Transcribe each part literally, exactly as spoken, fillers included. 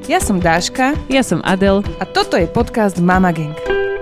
Ja som Dáška. Ja som Adel. A toto je podcast Mama Gang.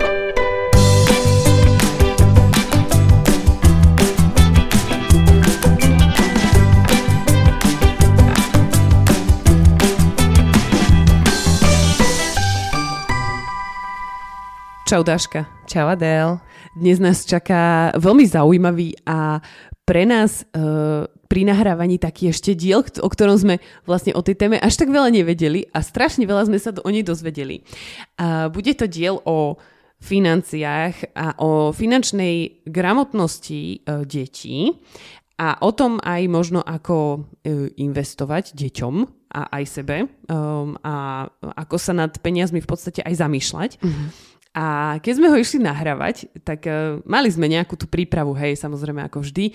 Čau Dáška. Čau Adel. Dnes nás čaká veľmi zaujímavý a pre nás e, pri nahrávaní taký ešte diel, o ktorom sme vlastne o tej téme až tak veľa nevedeli a strašne veľa sme sa o nej dozvedeli. A bude to diel o financiách a o finančnej gramotnosti e, detí a o tom aj možno ako e, investovať deťom a aj sebe um, a ako sa nad peniazmi v podstate aj zamýšľať. Mm-hmm. A keď sme ho išli nahrávať, tak uh, mali sme nejakú tú prípravu, hej, samozrejme ako vždy.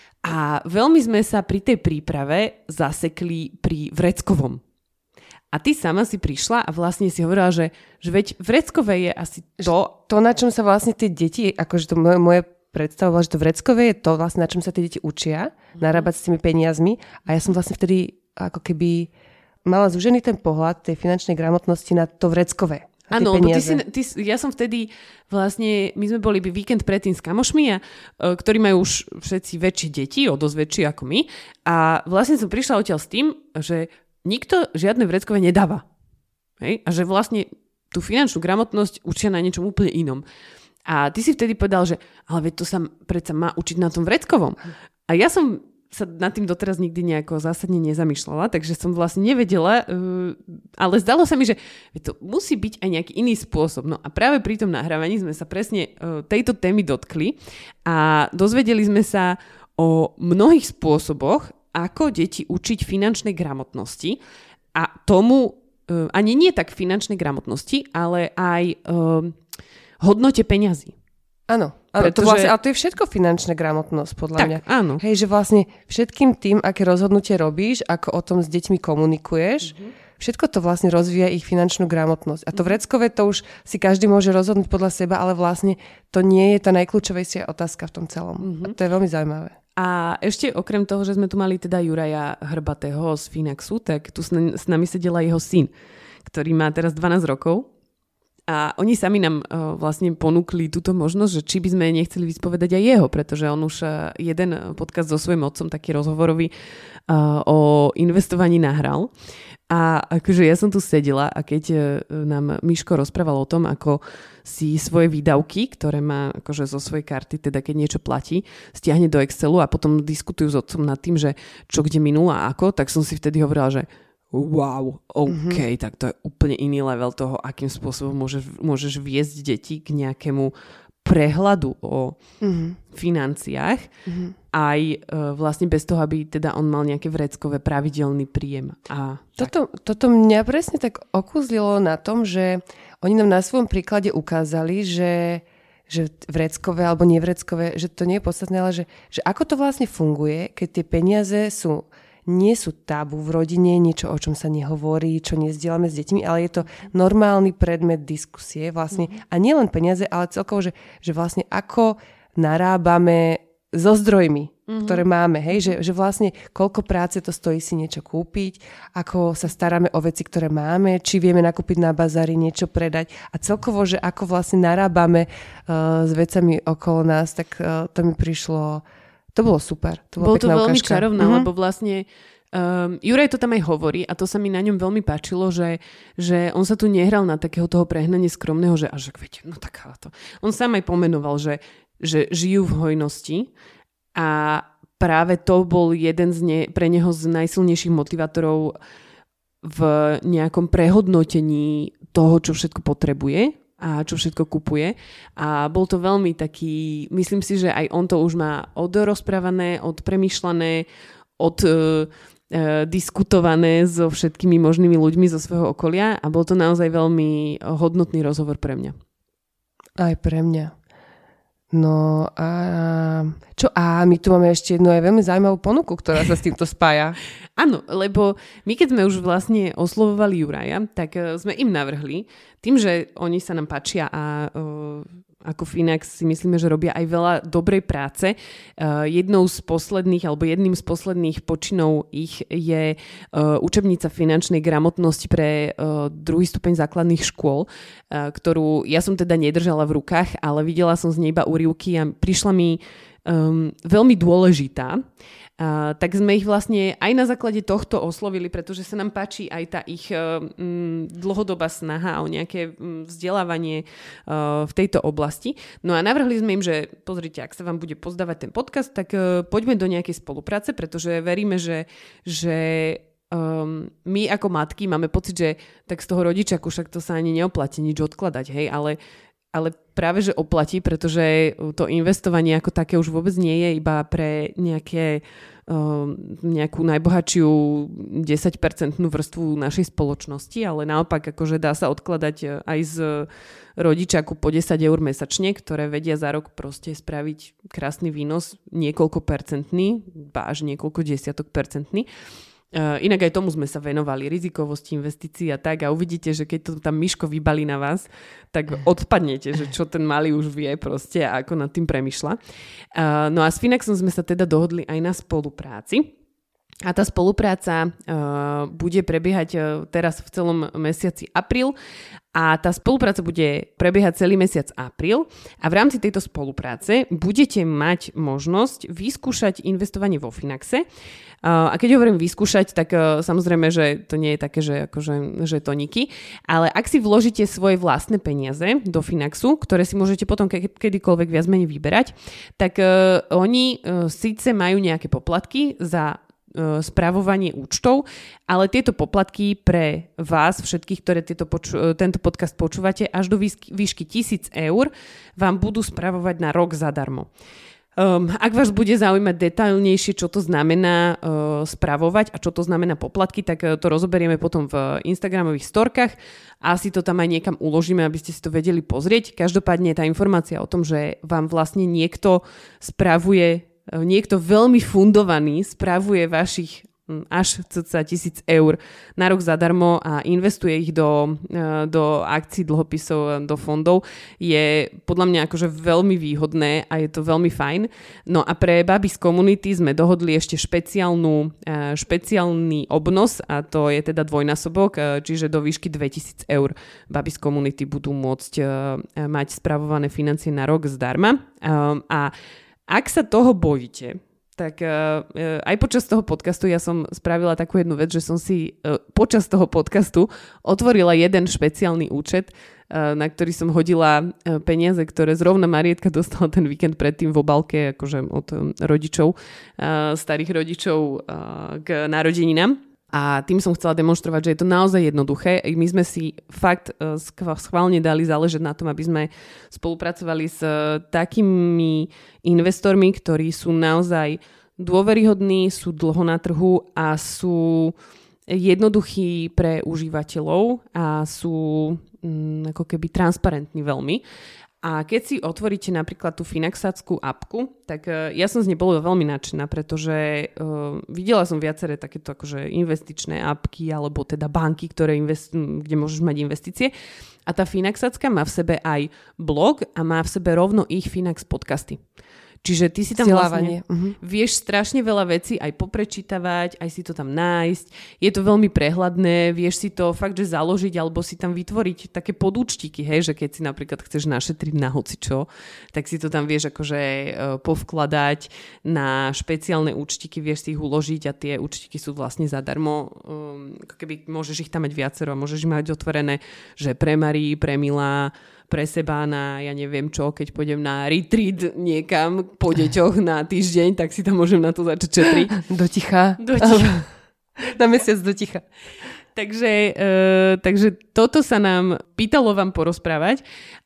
A veľmi sme sa pri tej príprave zasekli pri vreckovom. A ty sama si prišla a vlastne si hovorila, že, že veď vreckové je asi to... To, na čom sa vlastne tie deti, akože to moje, moje predstava bola, že to vreckové je to vlastne, na čom sa tie deti učia, mm. narábať s tými peniazmi. A ja som vlastne vtedy ako keby mala zúžený ten pohľad tej finančnej gramotnosti na to vreckové. Áno, lebo ty si, ty, ja som vtedy vlastne, my sme boli víkend predtým s kamošmi, a, ktorí majú už všetci väčšie deti, o dosť väčšie ako my. A vlastne som prišla odtiaľ s tým, že nikto žiadne vreckové nedáva. Hej? A že vlastne tú finančnú gramotnosť učia na niečom úplne inom. A ty si vtedy povedal, že ale veď to sa predsa má učiť na tom vreckovom. A ja som sa nad tým doteraz nikdy nejako zásadne nezamýšľala, takže som vlastne nevedela, ale zdalo sa mi, že to musí byť aj nejaký iný spôsob. No a práve pri tom nahrávaní sme sa presne tejto témy dotkli a dozvedeli sme sa o mnohých spôsoboch, ako deti učiť finančnej gramotnosti a tomu, ani nie tak finančnej gramotnosti, ale aj um, hodnote peňazí. Áno, ale, Pretože... to vlastne, ale to je všetko finančná gramotnosť, podľa tak, mňa. Áno. Hej, že vlastne všetkým tým, aké rozhodnutie robíš, ako o tom s deťmi komunikuješ, mm-hmm. všetko to vlastne rozvíja ich finančnú gramotnosť. A to vreckové, to už si každý môže rozhodnúť podľa seba, ale vlastne to nie je tá najkľúčovejšia otázka v tom celom. Mm-hmm. A to je veľmi zaujímavé. A ešte okrem toho, že sme tu mali teda Juraja Hrbatého z Finaxu, tak tu s nami sedela jeho syn, ktorý má teraz dvanásť rokov. A oni sami nám uh, vlastne ponúkli túto možnosť, že či by sme nechceli vyspovedať aj jeho, pretože on už uh, jeden podcast so svojím otcom, taký rozhovorový, uh, o investovaní nahral. A akože ja som tu sedela a keď uh, nám Miško rozprával o tom, ako si svoje výdavky, ktoré má akože zo svojej karty, teda keď niečo platí, stiahne do Excelu a potom diskutujú s otcom nad tým, že čo kde minula a ako, tak som si vtedy hovorila, že wow, OK, mm-hmm. tak to je úplne iný level toho, akým spôsobom môžeš, môžeš viesť deti k nejakému prehľadu o mm-hmm. financiách, mm-hmm. aj e, vlastne bez toho, aby teda on mal nejaké vreckové pravidelný príjem. A toto, toto mňa presne tak okúzlilo na tom, že oni nám na svojom príklade ukázali, že, že vreckové alebo nevreckové, že to nie je podstatné, ale že, že ako to vlastne funguje, keď tie peniaze sú nie sú tabu v rodine, niečo, o čom sa nehovorí, čo nezdielame s deťmi, ale je to normálny predmet diskusie vlastne. Mm-hmm. A nie len peniaze, ale celkovo, že, že vlastne ako narábame so zdrojmi, mm-hmm. ktoré máme. Hej? Že, že vlastne koľko práce to stojí si niečo kúpiť, ako sa staráme o veci, ktoré máme, či vieme nakúpiť na bazári, niečo predať. A celkovo, že ako vlastne narábame uh, s vecami okolo nás, tak uh, to mi prišlo... To bolo super. To bolo to veľmi ukážka. čarovné, mm-hmm. lebo vlastne um, Juraj to tam aj hovorí a to sa mi na ňom veľmi páčilo, že, že on sa tu nehral na takého toho prehnanie skromného, že až viete, no tak to. On sám aj pomenoval, že, že žijú v hojnosti a práve to bol jeden z ne, pre neho z najsilnejších motivátorov v nejakom prehodnotení toho, čo všetko potrebuje a čo všetko kupuje. A bol to veľmi taký, myslím si, že aj on to už má odrozprávané, odpremýšľané, oddiskutované uh, so všetkými možnými ľuďmi zo svojho okolia a bol to naozaj veľmi hodnotný rozhovor pre mňa. Aj pre mňa. No a čo? A my tu máme ešte jednu aj veľmi zaujímavú ponuku, ktorá sa s týmto spája. Áno, lebo my keď sme už vlastne oslovovali Juraja, tak uh, sme im navrhli, tým, že oni sa nám páčia a uh, ako Finax si myslíme, že robia aj veľa dobrej práce. Jednou z posledných, alebo jedným z posledných počinov ich je učebnica finančnej gramotnosti pre druhý stupeň základných škôl, ktorú ja som teda nedržala v rukách, ale videla som z nej iba úryvky a prišla mi um, veľmi dôležitá. Uh, tak sme ich vlastne aj na základe tohto oslovili, pretože sa nám páči aj tá ich uh, um, dlhodobá snaha o nejaké um, vzdelávanie uh, v tejto oblasti. No a navrhli sme im, že pozrite, ak sa vám bude pozdávať ten podcast, tak uh, poďme do nejakej spolupráce, pretože veríme, že, že um, my ako matky máme pocit, že tak z toho rodičaku však to sa ani neoplatí nič odkladať, hej, ale ale práve, že oplatí, pretože to investovanie ako také už vôbec nie je iba pre nejaké, nejakú najbohatšiu desaťpercentnú vrstvu našej spoločnosti, ale naopak akože dá sa odkladať aj z rodičaku po desať eur mesačne, ktoré vedia za rok proste spraviť krásny výnos, niekoľko percentný, až niekoľko desiatok percentný. Uh, inak aj tomu sme sa venovali, rizikovosti investícií a tak, a uvidíte, že keď to tam Miško vybalí na vás, tak odpadnete, že čo ten malý už vie proste a ako nad tým premýšľa. Uh, no a s Finaxom sme sa teda dohodli aj na spolupráci. A tá spolupráca uh, bude prebiehať uh, teraz v celom mesiaci apríl a tá spolupráca bude prebiehať celý mesiac apríl a v rámci tejto spolupráce budete mať možnosť vyskúšať investovanie vo Finaxe. Uh, a keď hovorím vyskúšať, tak uh, samozrejme, že to nie je také, že akože žetoniky, ale ak si vložíte svoje vlastné peniaze do Finaxu, ktoré si môžete potom ke- kedykoľvek viac menej vyberať, tak uh, oni uh, síce majú nejaké poplatky za spravovanie účtov, ale tieto poplatky pre vás, všetkých, ktoré tieto poču- tento podcast počúvate, až do výšky, výšky tisíc eur vám budú spravovať na rok zadarmo. Um, ak vás bude zaujímať detailnejšie, čo to znamená uh, spravovať a čo to znamená poplatky, tak uh, to rozoberieme potom v Instagramových storkách a si to tam aj niekam uložíme, aby ste si to vedeli pozrieť. Každopádne tá informácia o tom, že vám vlastne niekto spravuje niekto veľmi fundovaný spravuje vašich až cca tisíc eur na rok zadarmo a investuje ich do, do akcií, dlhopisov, do fondov, je podľa mňa akože veľmi výhodné a je to veľmi fajn. No a pre Babys Community sme dohodli ešte špeciálnu, špeciálny obnos a to je teda dvojnásobok, čiže do výšky dvetisíc eur Babys Community budú môcť mať spravované financie na rok zdarma. A ak sa toho bojíte, tak uh, aj počas toho podcastu ja som spravila takú jednu vec, že som si uh, počas toho podcastu otvorila jeden špeciálny účet, uh, na ktorý som hodila uh, peniaze, ktoré zrovna Marietka dostala ten víkend predtým v obálke akože od um, rodičov, uh, starých rodičov uh, k narodeninám. A tým som chcela demonštrovať, že je to naozaj jednoduché. My sme si fakt schválne dali záležať na tom, aby sme spolupracovali s takými investormi, ktorí sú naozaj dôveryhodní, sú dlho na trhu a sú jednoduchí pre užívateľov a sú mm, ako keby transparentní veľmi. A keď si otvoríte napríklad tú Finaxackú apku, tak uh, ja som z nej bola veľmi nadšená, pretože uh, videla som viaceré takéto akože investičné apky alebo teda banky, ktoré invest- kde môžeš mať investície. A tá Finaxacká má v sebe aj blog a má v sebe rovno ich Finax podcasty. Čiže ty si tam vlastne uh-huh. vieš strašne veľa vecí aj poprečítavať, aj si to tam nájsť. Je to veľmi prehľadné, vieš si to fakt, že založiť alebo si tam vytvoriť také podúčtiky, hej, že keď si napríklad chceš našetriť na hocičo, tak si to tam vieš akože uh, povkladať na špeciálne účtiky, vieš si ich uložiť a tie účtiky sú vlastne zadarmo. Um, ako keby môžeš ich tam mať viacero a môžeš mať otvorené, že pre Marii, pre Milá, pre seba na, ja neviem čo, keď pôjdem na retreat niekam po deťoch na týždeň, tak si tam môžem na to začať četriť. Do ticha. Do ticha. Na mesiac do ticha. Takže, uh, takže toto sa nám pýtalo vám porozprávať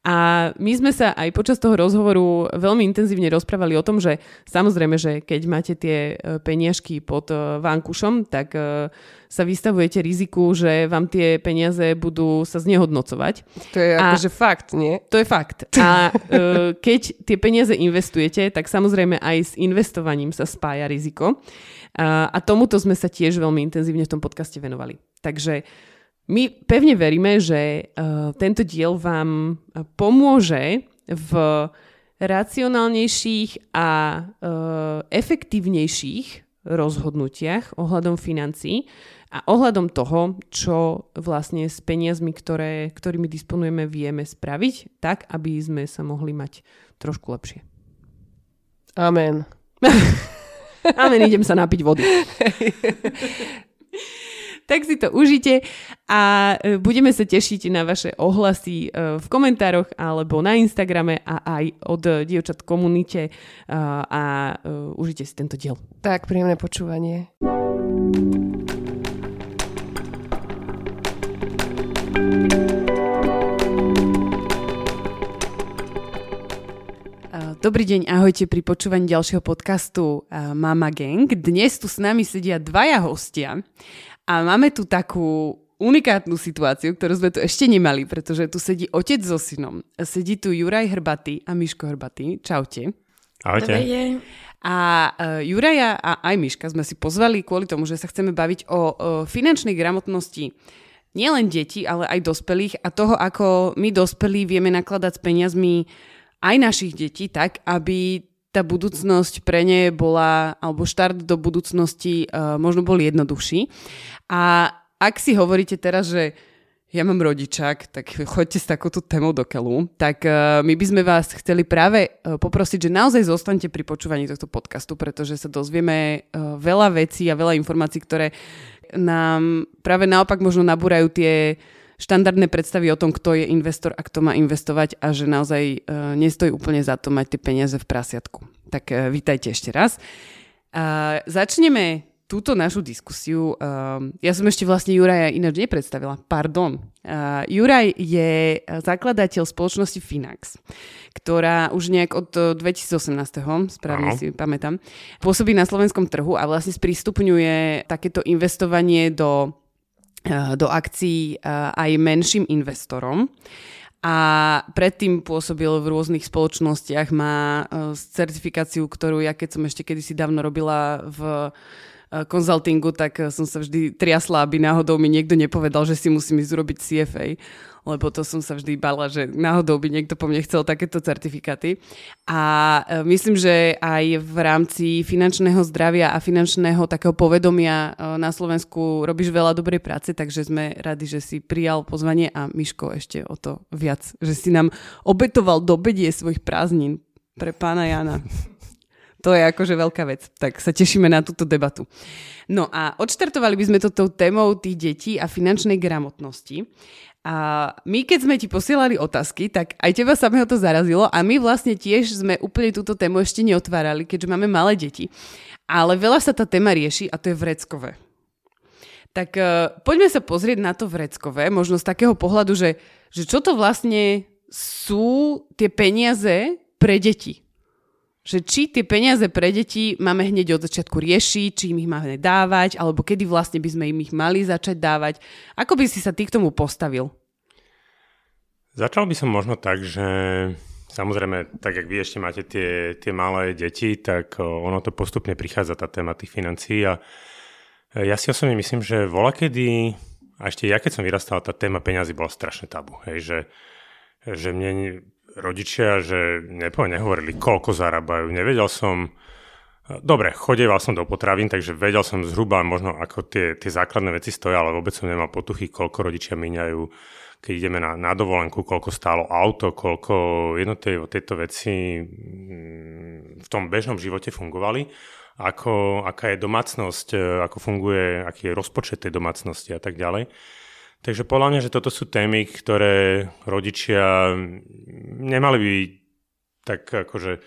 a my sme sa aj počas toho rozhovoru veľmi intenzívne rozprávali o tom, že samozrejme, že keď máte tie peniažky pod uh, vánkušom, tak uh, sa vystavujete riziku, že vám tie peniaze budú sa znehodnocovať. To je akože fakt, nie? To je fakt. A uh, keď tie peniaze investujete, tak samozrejme aj s investovaním sa spája riziko. Uh, a tomuto sme sa tiež veľmi intenzívne v tom podcaste venovali. Takže my pevne veríme, že uh, tento diel vám pomôže v racionálnejších a e, efektívnejších rozhodnutiach ohľadom financií a ohľadom toho, čo vlastne s peniazmi, ktoré, ktorými disponujeme, vieme spraviť, tak, aby sme sa mohli mať trošku lepšie. Amen. Amen, idem sa napiť vody. Tak si to užite a budeme sa tešiť na vaše ohlasy v komentároch alebo na Instagrame a aj od dievčat komunite a, a užite si tento diel. Tak, príjemné počúvanie. Dobrý deň, ahojte pri počúvaní ďalšieho podcastu Mama Gang. Dnes tu s nami sedia dvaja hostia. A máme tu takú unikátnu situáciu, ktorú sme tu ešte nemali, pretože tu sedí otec so synom. Sedí tu Juraj Hrbatý a Miško Hrbatý. Čaute. Ahojte. A uh, Juraja a aj Miška sme si pozvali kvôli tomu, že sa chceme baviť o, o finančnej gramotnosti nielen detí, ale aj dospelých a toho, ako my dospelí vieme nakladať s peniazmi aj našich detí tak, aby tá budúcnosť pre ne bola, alebo štart do budúcnosti uh, možno bol jednoduchší. A ak si hovoríte teraz, že ja mám rodičák, tak choďte s takouto témou do keľu, tak uh, my by sme vás chceli práve uh, poprosiť, že naozaj zostaňte pri počúvaní tohto podcastu, pretože sa dozvieme uh, veľa vecí a veľa informácií, ktoré nám práve naopak možno nabúrajú tie štandardné predstavy o tom, kto je investor a kto má investovať a že naozaj uh, nestojí úplne za to mať tie peniaze v prasiatku. Tak uh, vítajte ešte raz. Uh, začneme túto našu diskusiu. Uh, ja som ešte vlastne Juraja ináč nepredstavila. Pardon. Uh, Juraj je zakladateľ spoločnosti Finax, ktorá už nejak od dvetisícosemnásť, správne si pamätám, pôsobí na slovenskom trhu a vlastne sprístupňuje takéto investovanie do do akcií aj menším investorom a predtým pôsobil v rôznych spoločnostiach, má certifikáciu, ktorú ja keď som ešte kedysi dávno robila v konzultingu, tak som sa vždy triasla, aby náhodou mi niekto nepovedal, že si musím ísť urobiť C F A, lebo to som sa vždy bála, že náhodou by niekto po mne chcel takéto certifikáty. A myslím, že aj v rámci finančného zdravia a finančného takého povedomia na Slovensku robíš veľa dobrej práce, takže sme radi, že si prijal pozvanie a Miško ešte o to viac, že si nám obetoval dobedie svojich prázdnin pre pána Jana. To je akože veľká vec. Tak sa tešíme na túto debatu. No a odštartovali by sme to tou témou tých detí a finančnej gramotnosti. A my, keď sme ti posielali otázky, tak aj teba samého to zarazilo a my vlastne tiež sme úplne túto tému ešte neotvárali, keďže máme malé deti. Ale veľa sa tá téma rieši a to je vreckové. Tak uh, poďme sa pozrieť na to vreckové, možno z takého pohľadu, že, že čo to vlastne sú tie peniaze pre deti. Že či tie peniaze pre deti máme hneď od začiatku riešiť, či im ich máme dávať, alebo kedy vlastne by sme im ich mali začať dávať. Ako by si sa ty k tomu postavil? Začal by som možno tak, že samozrejme, tak jak vy ešte máte tie, tie malé deti, tak ono to postupne prichádza, tá téma tých financií. A ja si osobne myslím, že volakedy, a ešte ja keď som vyrastal, tá téma peňazí bola strašne tabu. Hej, že, že mne rodičia, že nepo, nehovorili, koľko zarábajú. Nevedel som, dobre, chodieval som do potravín, takže vedel som zhruba možno, ako tie, tie základné veci stoja, ale vôbec som nemal potuchy, koľko rodičia míňajú, keď ideme na, na dovolenku, koľko stálo auto, koľko jednotlivé tieto veci v tom bežnom živote fungovali, ako, aká je domácnosť, ako funguje, aký je rozpočet tej domácnosti a tak ďalej. Takže podľa mňa, že toto sú témy, ktoré rodičia nemali by tak akože,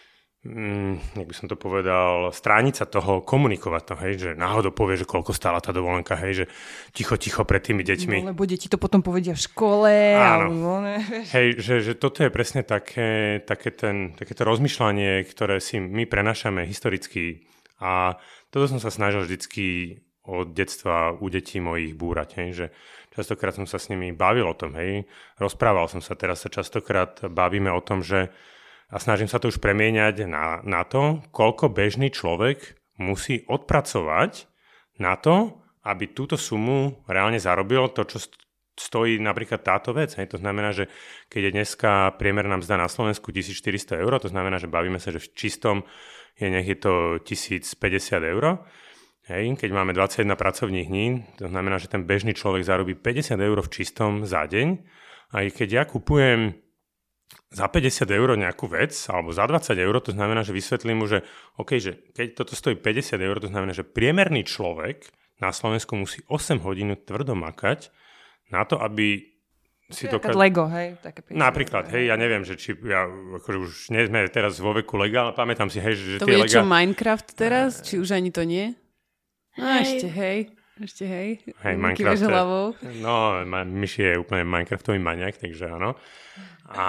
mm, jak by som to povedal, strániť sa toho, komunikovať to, hej, že náhodou povie, že koľko stála tá dovolenka, hej, že ticho, ticho pred tými deťmi. No, lebo deti to potom povedia v škole. Áno. Alebo, ne, hej, že, že toto je presne také, také ten, takéto rozmýšľanie, ktoré si my prenášame historicky a toto som sa snažil vždycky od detstva u detí mojich búrať, hej, že častokrát som sa s nimi bavil o tom, hej, rozprával som sa, teraz sa častokrát bavíme o tom, že a snažím sa to už premieňať na, na to, koľko bežný človek musí odpracovať na to, aby túto sumu reálne zarobil, to, čo stojí napríklad táto vec. Hej. To znamená, že keď je dneska priemerná mzda na Slovensku tisícštyristo eur, to znamená, že bavíme sa, že v čistom je, nech je to tisícpäťdesiat eur. Hej. Keď máme dvadsaťjeden pracovných dní, to znamená, že ten bežný človek zarobí päťdesiat eur v čistom za deň. A keď ja kupujem za päťdesiat eur nejakú vec, alebo za dvadsať eur, to znamená, že vysvetlím mu, že, okay, že keď toto stojí päťdesiat eur, to znamená, že priemerný človek na Slovensku musí osem hodín tvrdo makať na to, aby si to... Dokáže... Lego, hej? Také napríklad, hej, ja neviem, že či, ja akože už nie sme teraz vo veku Lega, ale pamätám si, hej, že to tie Lega... To je čo, Lega... Minecraft teraz? Či už ani to nie? No ešte, hej. Ešte, hej. Hej, Minecraft. No, Myši je úplne Minecraftový maniak, takže áno. A...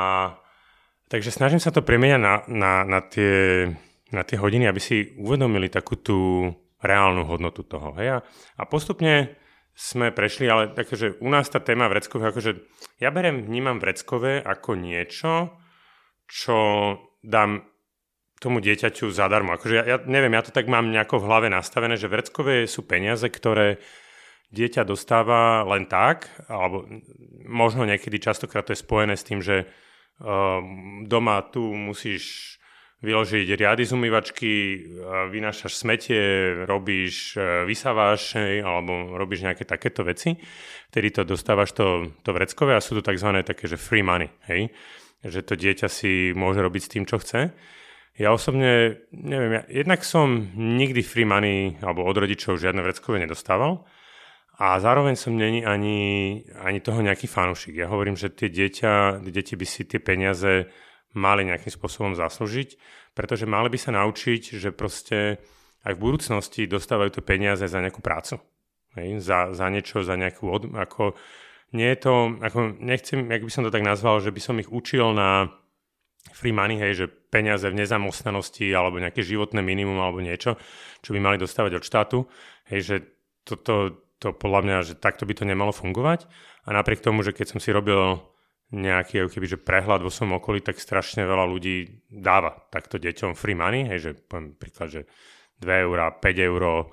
Takže snažím sa to premieňať na, na, na, tie, na tie hodiny, aby si uvedomili takú tú reálnu hodnotu toho, hej. A postupne sme prešli, ale takže u nás tá téma vreckové, akože ja berem, vnímam vreckové ako niečo, čo dám tomu dieťaťu zadarmo. Akože ja, ja neviem, ja to tak mám nejako v hlave nastavené, že vreckové sú peniaze, ktoré dieťa dostáva len tak, alebo možno niekedy častokrát to je spojené s tým, že uh, doma tu musíš vyložiť riady z umývačky, vynášaš smetie, robíš, vysávaš, alebo robíš nejaké takéto veci, vtedy to dostávaš to, to vreckové a sú to takzvané také, že free money, hej? Že to dieťa si môže robiť s tým, čo chce. Ja osobne, neviem, ja, jednak som nikdy free money, alebo od rodičov žiadne vreckové nedostával a zároveň som není ani, ani toho nejaký fanúšik. Ja hovorím, že tie dieťa, deti by si tie peniaze mali nejakým spôsobom zaslúžiť, pretože mali by sa naučiť, že proste aj v budúcnosti dostávajú to peniaze za nejakú prácu. Hej? Za, za niečo, za nejakú... Od, ako, nie je to... Ako, nechcem, jak by som to tak nazval, že by som ich učil na free money, hej, že peniaze v nezamestnanosti alebo nejaké životné minimum alebo niečo, čo by mali dostávať od štátu. Hej, že toto, to podľa mňa, že takto by to nemalo fungovať. A napriek tomu, že keď som si robil nejaký kebyže prehľad vo svojom okolí, tak strašne veľa ľudí dáva takto deťom free money, hej, že poviem príklad, že dve eurá, päť eur uh,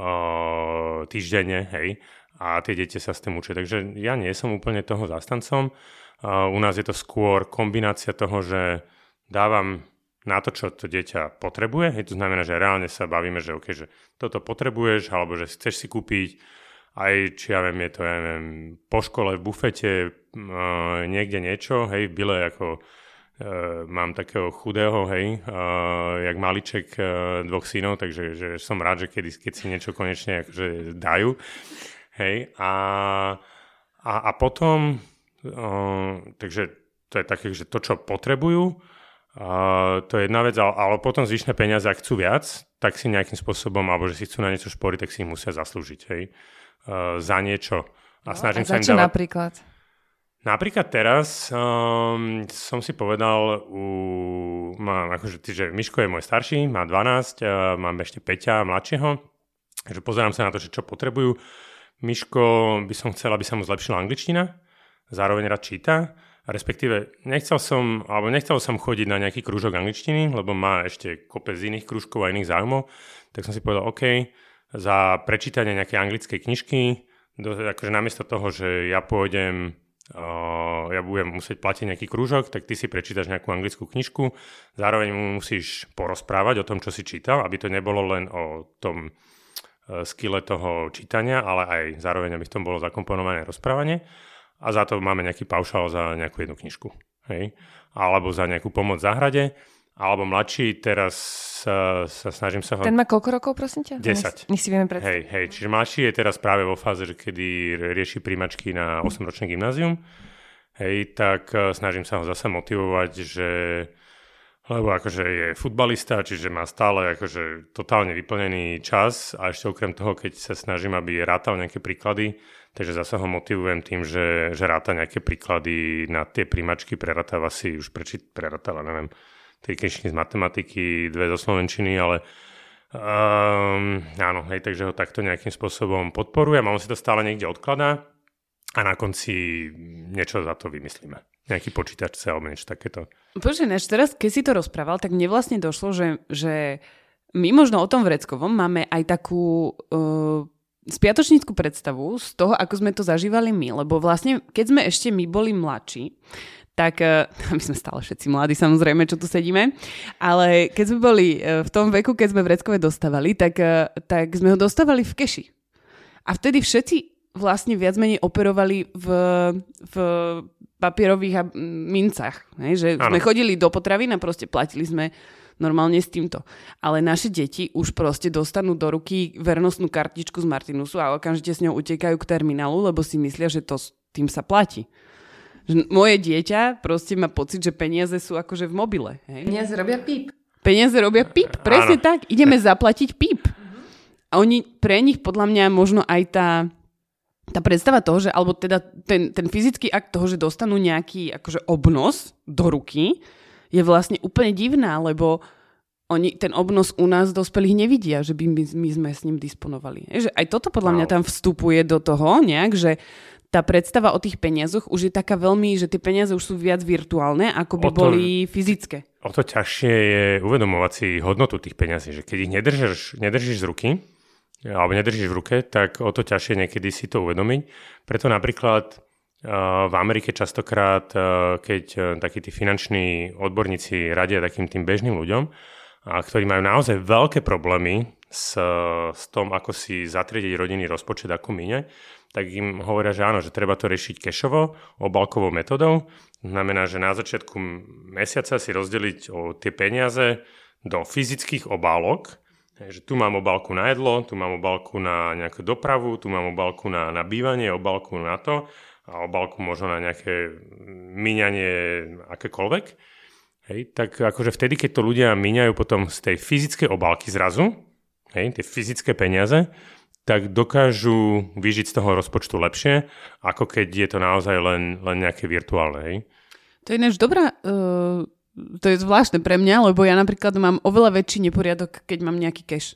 týždenne, hej, a tie deti sa s tým učia. Takže ja nie som úplne toho zastancom. Uh, u nás je to skôr kombinácia toho, že dávam na to, čo to dieťa potrebuje, hej, to znamená, že reálne sa bavíme, že, okay, že toto potrebuješ, alebo že chceš si kúpiť aj, či ja viem, je to, ja neviem, po škole, v bufete, uh, niekde niečo, hej, v Bile, ako uh, mám takého chudého, hej, uh, jak maliček uh, dvoch synov, takže že som rád, že keď, keď si niečo konečne akože dajú, hej, a, a, a potom, uh, takže to je také, že to, čo potrebujú, uh, to je jedna vec, ale, ale potom zvyšné peniaze, ak chcú viac, tak si nejakým spôsobom, alebo že si chcú na niečo šporiť, tak si ich musia zaslúžiť, hej. Uh, za niečo. A snažím no, a sa im dávať... napríklad? Napríklad teraz um, som si povedal, u, mám, akože, že Miško je môj starší, má dvanásť, uh, mám ešte Peťa, mladšieho, takže pozerám sa na to, že čo potrebujú. Miško by som chcel, aby sa mu zlepšila angličtina, zároveň rád číta, respektíve nechcel som, alebo nechcel som chodiť na nejaký krúžok angličtiny, lebo má ešte kopec iných krúžkov a iných záujmov, tak som si povedal, OK, za prečítanie nejakej anglickej knižky, do, akože namiesto toho, že ja pôjdem, uh, ja budem musieť platiť nejaký krúžok, tak ty si prečítaš nejakú anglickú knižku, zároveň mu musíš porozprávať o tom, čo si čítal, aby to nebolo len o tom uh, skille toho čítania, ale aj zároveň, aby v tom bolo zakomponované rozprávanie a za to máme nejaký paušál za nejakú jednu knižku, hej? Alebo za nejakú pomoc v záhrade. Alebo mladší, teraz sa, sa snažím sa ho... Ten má koľko rokov, prosím ťa? desať. Nech si vieme predstaviť. Hej, hej, čiže mladší je teraz práve vo fáze, že kedy rieši príjmačky na osemročné gymnázium. Hej, tak snažím sa ho zase motivovať, že... Lebo akože je futbalista, čiže má stále akože totálne vyplnený čas a ešte okrem toho, keď sa snažím, aby rátal nejaké príklady, takže zase ho motivujem tým, že, že ráta nejaké príklady na tie príjmačky, preratáva si, už prečiť preratáva, neviem, tri knižky z matematiky, dve zo slovenčiny, ale um, áno, hej, takže ho takto nejakým spôsobom podporujem a on si to stále niekde odkladá a na konci niečo za to vymyslíme. Nejaký počítač alebo niečo takéto. Počkaj, než teraz, keď si to rozprával, tak mne vlastne došlo, že, že my možno o tom vreckovom máme aj takú uh, spiatočnícku predstavu z toho, ako sme to zažívali my, lebo vlastne, keď sme ešte my boli mladší, tak my sme stále všetci mladí, samozrejme, čo tu sedíme, ale keď sme boli v tom veku, keď sme vreckové dostávali, tak, tak sme ho dostávali v keši. A vtedy všetci vlastne viac menej operovali v, v papierových mincách. Ne? Že ano. Sme chodili do potravín a proste platili sme normálne s týmto. Ale naše deti už proste dostanú do ruky vernostnú kartičku z Martinusu a okamžite s ňou utekajú k terminálu, lebo si myslia, že to tým sa platí. Že moje dieťa proste má pocit, že peniaze sú akože v mobile. Hej? Peniaze robia píp. Peniaze robia píp, presne áno. Tak. Ideme zaplatiť píp. A oni, pre nich podľa mňa možno aj tá, tá predstava toho, že, alebo teda ten, ten fyzický akt toho, že dostanú nejaký akože obnos do ruky, je vlastne úplne divná, lebo oni ten obnos u nás dospelých nevidia, že by my, my sme s ním disponovali. Je, že aj toto podľa mňa tam vstupuje do toho nejak, že tá predstava o tých peniazoch už je taká veľmi, že tie peniaze už sú viac virtuálne, ako by to, boli fyzické. O to ťažšie je uvedomovať si hodnotu tých peňazí, že keď ich nedržíš, nedržíš z ruky, alebo nedržíš v ruke, tak o to ťažšie niekedy si to uvedomiť. Preto napríklad uh, v Amerike častokrát, uh, keď uh, takí tí finanční odborníci radia takým tým bežným ľuďom, a ktorí majú naozaj veľké problémy s, s tom, ako si zatriediť rodinný rozpočet, ako míňať, tak im hovoria, že áno, že treba to riešiť cashov, obálkovou metodou. Znamená, že na začiatku mesiaca si rozdeliť o tie peniaze do fyzických obálok. Že tu mám obálku na jedlo, tu mám obálku na nejakú dopravu, tu mám obálku na, na bývanie, obálku na to a obálku možno na nejaké míňanie akékoľvek. Hej, tak akože vtedy, keď to ľudia míňajú potom z tej fyzickej obálky zrazu, hej, tie fyzické peniaze, tak dokážu vyžiť z toho rozpočtu lepšie, ako keď je to naozaj len, len nejaké virtuálne. Hej. To je ináč dobrá, uh, to je zvláštne pre mňa, lebo ja napríklad mám oveľa väčší neporiadok, keď mám nejaký cash.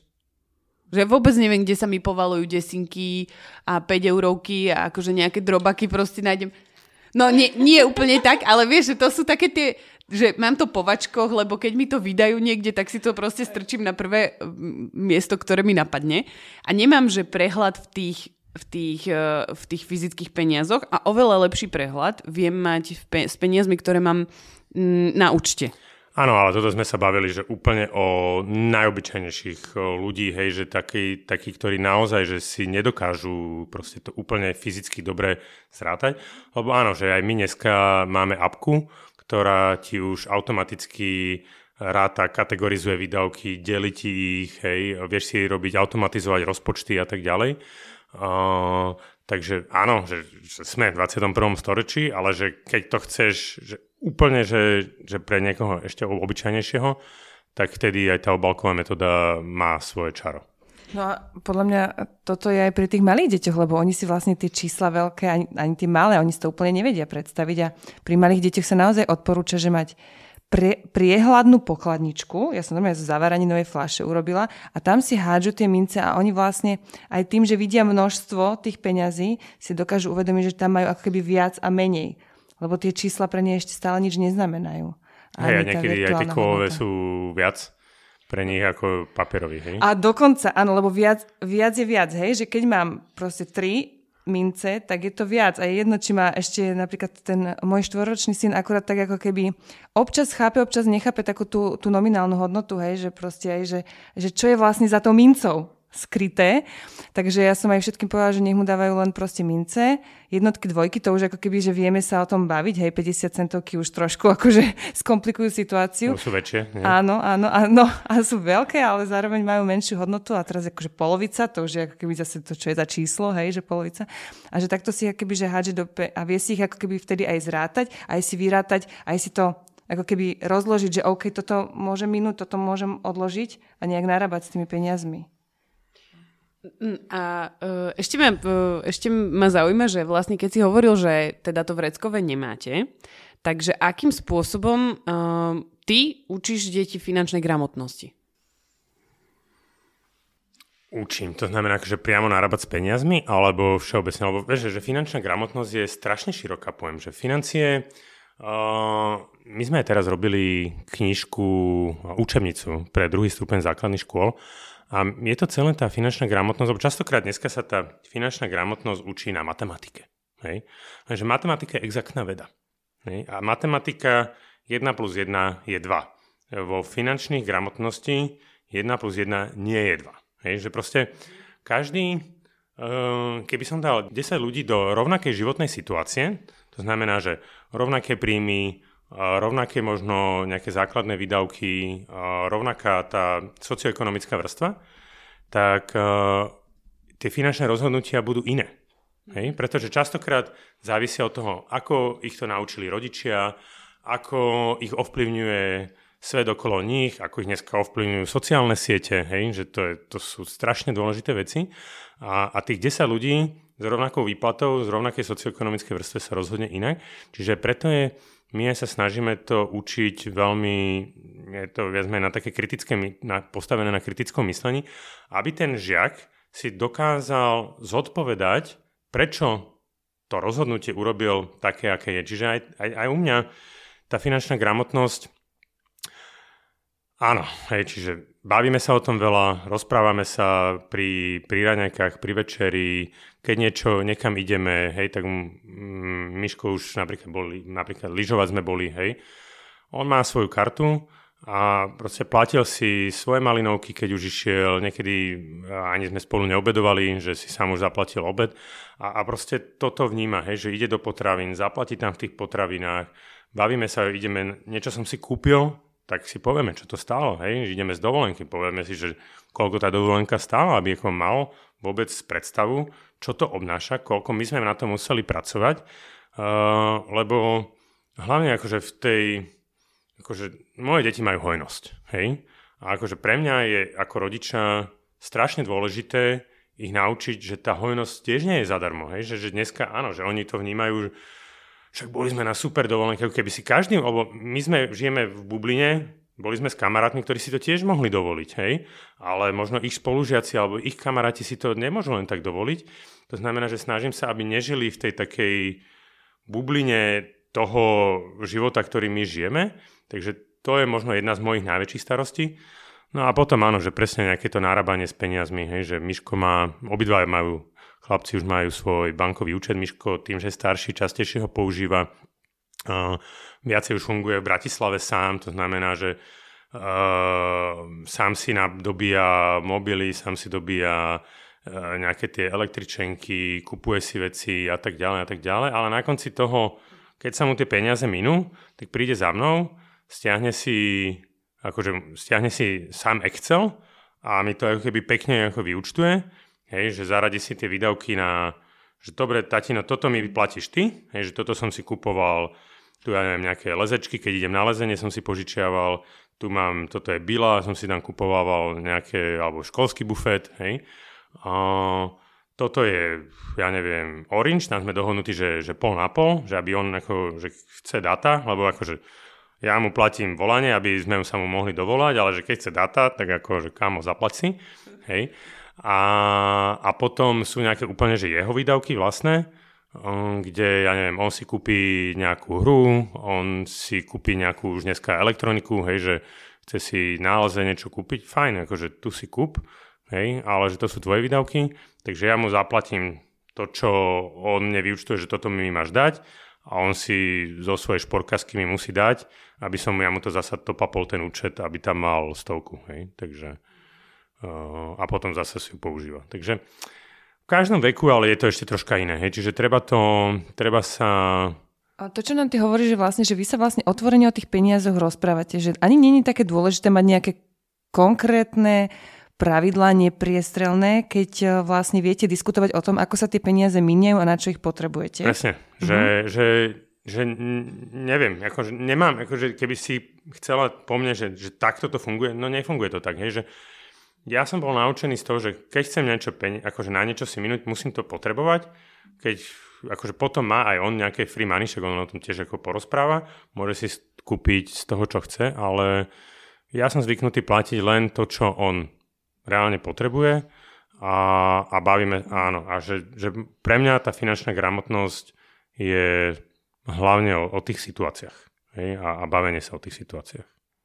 Že ja vôbec neviem, kde sa mi povalujú desinky a päť eurovky a akože nejaké drobaky proste nájdem. No nie, nie úplne tak, ale vieš, že to sú také tie, že mám to po vačkoch, lebo keď mi to vydajú niekde, tak si to proste strčím na prvé miesto, ktoré mi napadne. A nemám, že prehľad v tých, v tých, v tých fyzických peniazoch a oveľa lepší prehľad viem mať v pe- s peniazmi, ktoré mám m, na účte. Áno, ale toto sme sa bavili, že úplne o najobyčajnejších ľudí, hej, že takí, takí, ktorí naozaj, že si nedokážu proste to úplne fyzicky dobre zrátať. Lebo áno, že aj my dneska máme apku, ktorá ti už automaticky ráta, kategorizuje výdavky, delí ti ich, hej, vieš si robiť, automatizovať rozpočty a tak ďalej. Uh, takže áno, že, že sme v dvadsiatom prvom storočí, ale že keď to chceš že úplne, že, že pre niekoho ešte obyčajnejšieho, tak vtedy aj tá obálková metóda má svoje čaro. No a podľa mňa toto je aj pri tých malých deťoch, lebo oni si vlastne tie čísla veľké, ani, ani tie malé, oni si to úplne nevedia predstaviť a pri malých deťoch sa naozaj odporúča, že mať pre, priehľadnú pokladničku, ja som normálne zo zavaraninovej fľaše urobila a tam si hádžu tie mince a oni vlastne aj tým, že vidia množstvo tých peňazí, si dokážu uvedomiť, že tam majú ako keby viac a menej. Lebo tie čísla pre ne ešte stále nič neznamenajú. Hej, a niekedy aj tie kovové sú viac pre nich ako papierových, hej? A dokonca, áno, lebo viac, viac je viac, hej? Že keď mám proste tri mince, tak je to viac. A je jedno, či má ešte napríklad ten môj štvoročný syn akurát tak ako keby občas chápe, občas nechápe takú tú, tú nominálnu hodnotu, hej? Že proste aj, že, že čo je vlastne za tou mincou skryté. Takže ja som aj všetkým povedala, že nech mu dávajú len proste mince. Jednotky, dvojky, to už ako keby, že vieme sa o tom baviť. Hej, päťdesiat centovky už trošku akože skomplikujú situáciu. To sú väčšie. Nie? Áno, áno, áno. A sú veľké, ale zároveň majú menšiu hodnotu. A teraz akože polovica, to už je ako keby zase to, čo je za číslo, hej, že polovica. A že takto si ako keby, že hádže do pe- a vie si ich ako keby vtedy aj zrátať, aj si vyrátať, aj si to ako keby rozložiť, že OK, toto môžem minúť, toto môžem odložiť a nejak narábať s tými peniazmi. A uh, ešte, ma, uh, ešte ma zaujíma, že vlastne keď si hovoril, že teda to vreckové nemáte, takže akým spôsobom uh, ty učíš deti finančnej gramotnosti? Učím, to znamená, že priamo narábať s peniazmi, alebo všeobecne, alebo vieš, že finančná gramotnosť je strašne široká pojem, že financie Uh, my sme aj teraz robili knižku, učebnicu pre druhý stupeň základných škôl a je to celé tá finančná gramotnosť, lebo častokrát dneska sa tá finančná gramotnosť učí na matematike. Hej? Takže matematika je exaktná veda. Hej? A matematika jedna plus jedna je dva. Vo finančných gramotnosti jedna plus jedna nie je dva. Hej? Že proste každý, uh, keby som dal desať ľudí do rovnakej životnej situácie, to znamená, že rovnaké príjmy, rovnaké možno nejaké základné výdavky, rovnaká tá socioekonomická vrstva, tak tie finančné rozhodnutia budú iné. Hej? Pretože častokrát závisia od toho, ako ich to naučili rodičia, ako ich ovplyvňuje svet okolo nich, ako ich dneska ovplyvňujú sociálne siete, hej? Že to, je, to sú strašne dôležité veci. A, a tých desať ľudí s rovnakou výplatou, z rovnakej socioekonomickej vrstve sa rozhodne inak. Čiže preto je, my sa snažíme to učiť veľmi, je to viac menej na také kritické, na, postavené na kritickom myslení, aby ten žiak si dokázal zodpovedať, prečo to rozhodnutie urobil také, aké je. Čiže aj, aj, aj u mňa tá finančná gramotnosť, áno, hej, čiže bavíme sa o tom veľa, rozprávame sa pri, pri raňajkách, pri večeri, keď niečo, niekam ideme, hej, tak mm, Miško už napríklad boli, napríklad lyžovať sme boli, hej. On má svoju kartu a proste platil si svoje malinovky, keď už išiel, niekedy ani sme spolu neobedovali, že si sám už zaplatil obed a, a proste toto vníma, hej, že ide do potravín, zaplatí tam v tých potravinách, bavíme sa, ideme, niečo som si kúpil, tak si povieme, čo to stálo, hej, ideme z dovolenky, povieme si, že koľko tá dovolenka stála, aby ako mal vôbec predstavu, čo to obnáša, koľko my sme na to museli pracovať, uh, lebo hlavne akože v tej, akože moje deti majú hojnosť, hej, a akože pre mňa je ako rodiča strašne dôležité ich naučiť, že tá hojnosť tiež nie je zadarmo, hej, že, že dneska áno, že oni to vnímajú, však boli sme na super dovolenke, keby si každý, lebo my sme, žijeme v bubline, boli sme s kamarátmi, ktorí si to tiež mohli dovoliť, hej, ale možno ich spolužiaci alebo ich kamaráti si to nemôžu len tak dovoliť. To znamená, že snažím sa, aby nežili v tej takej bubline toho života, ktorý my žijeme, takže to je možno jedna z mojich najväčších starostí. No a potom áno, že presne nejaké to nárábanie s peniazmi, hej, že Miško má, obidva majú, chlapci už majú svoj bankový účet, Miško tým, že starší, častejšie ho používa. Uh, viacej už funguje v Bratislave sám, to znamená, že uh, sám si dobíja mobily, sám si dobíja uh, nejaké tie električenky, kupuje si veci a tak ďalej a tak ďalej, ale na konci toho, keď sa mu tie peniaze minú, tak príde za mnou, stiahne si, akože stiahne si sám Excel a mi to ako keby pekne ako vyúčtuje, hej, že zaradí si tie výdavky na, že dobre, tatino, toto mi vyplatíš ty, hej, že toto som si kupoval, tu ja neviem, nejaké lezečky, keď idem na lezenie, som si požičiaval, tu mám, toto je bila, som si tam kupoval nejaké, alebo školský bufet, hej. A toto je, ja neviem, Orange, tam sme dohodnutí, že, že pol na pol, že aby on ako, že chce data, lebo akože ja mu platím volanie, aby sme sa mu mohli dovolať, ale že keď chce data, tak ako, že kámo, zaplať si, hej. A, a potom sú nejaké úplne, že jeho výdavky vlastné, kde, ja neviem, on si kúpi nejakú hru, on si kúpi nejakú už dneska elektroniku, hej, že chce si náleze niečo kúpiť, fajn, akože tu si kúp, hej, ale že to sú tvoje výdavky, takže ja mu zaplatím to, čo on mne vyúčtuje, že toto mi máš dať a on si zo svojej športkasky mi musí dať, aby som ja mu to zasa topapol ten účet, aby tam mal stovku, hej, takže uh, a potom zase si ju používa, takže v každom veku, ale je to ešte troška iné, hej? Čiže treba to, treba sa... A to, čo nám ty hovoríš, že vlastne, že vy sa vlastne otvorene o tých peniazoch rozprávate, že ani nie je také dôležité mať nejaké konkrétne pravidlá nepriestrelné, keď vlastne viete diskutovať o tom, ako sa tie peniaze miniajú a na čo ich potrebujete. Presne, mhm. že, že, že neviem, akože nemám, akože keby si chcela po mne, že, že takto to funguje, no nefunguje to tak, hej, že ja som bol naučený z toho, že keď chcem niečo peni- akože na niečo si minúť, musím to potrebovať, keď akože potom má aj on nejaké free money, však on o tom tiež ako porozpráva, môže si kúpiť z toho, čo chce, ale ja som zvyknutý platiť len to, čo on reálne potrebuje a, a bavíme, áno, a že, že pre mňa tá finančná gramotnosť je hlavne o, o tých situáciách. Hej? A, a bavenie sa o tých situáciách.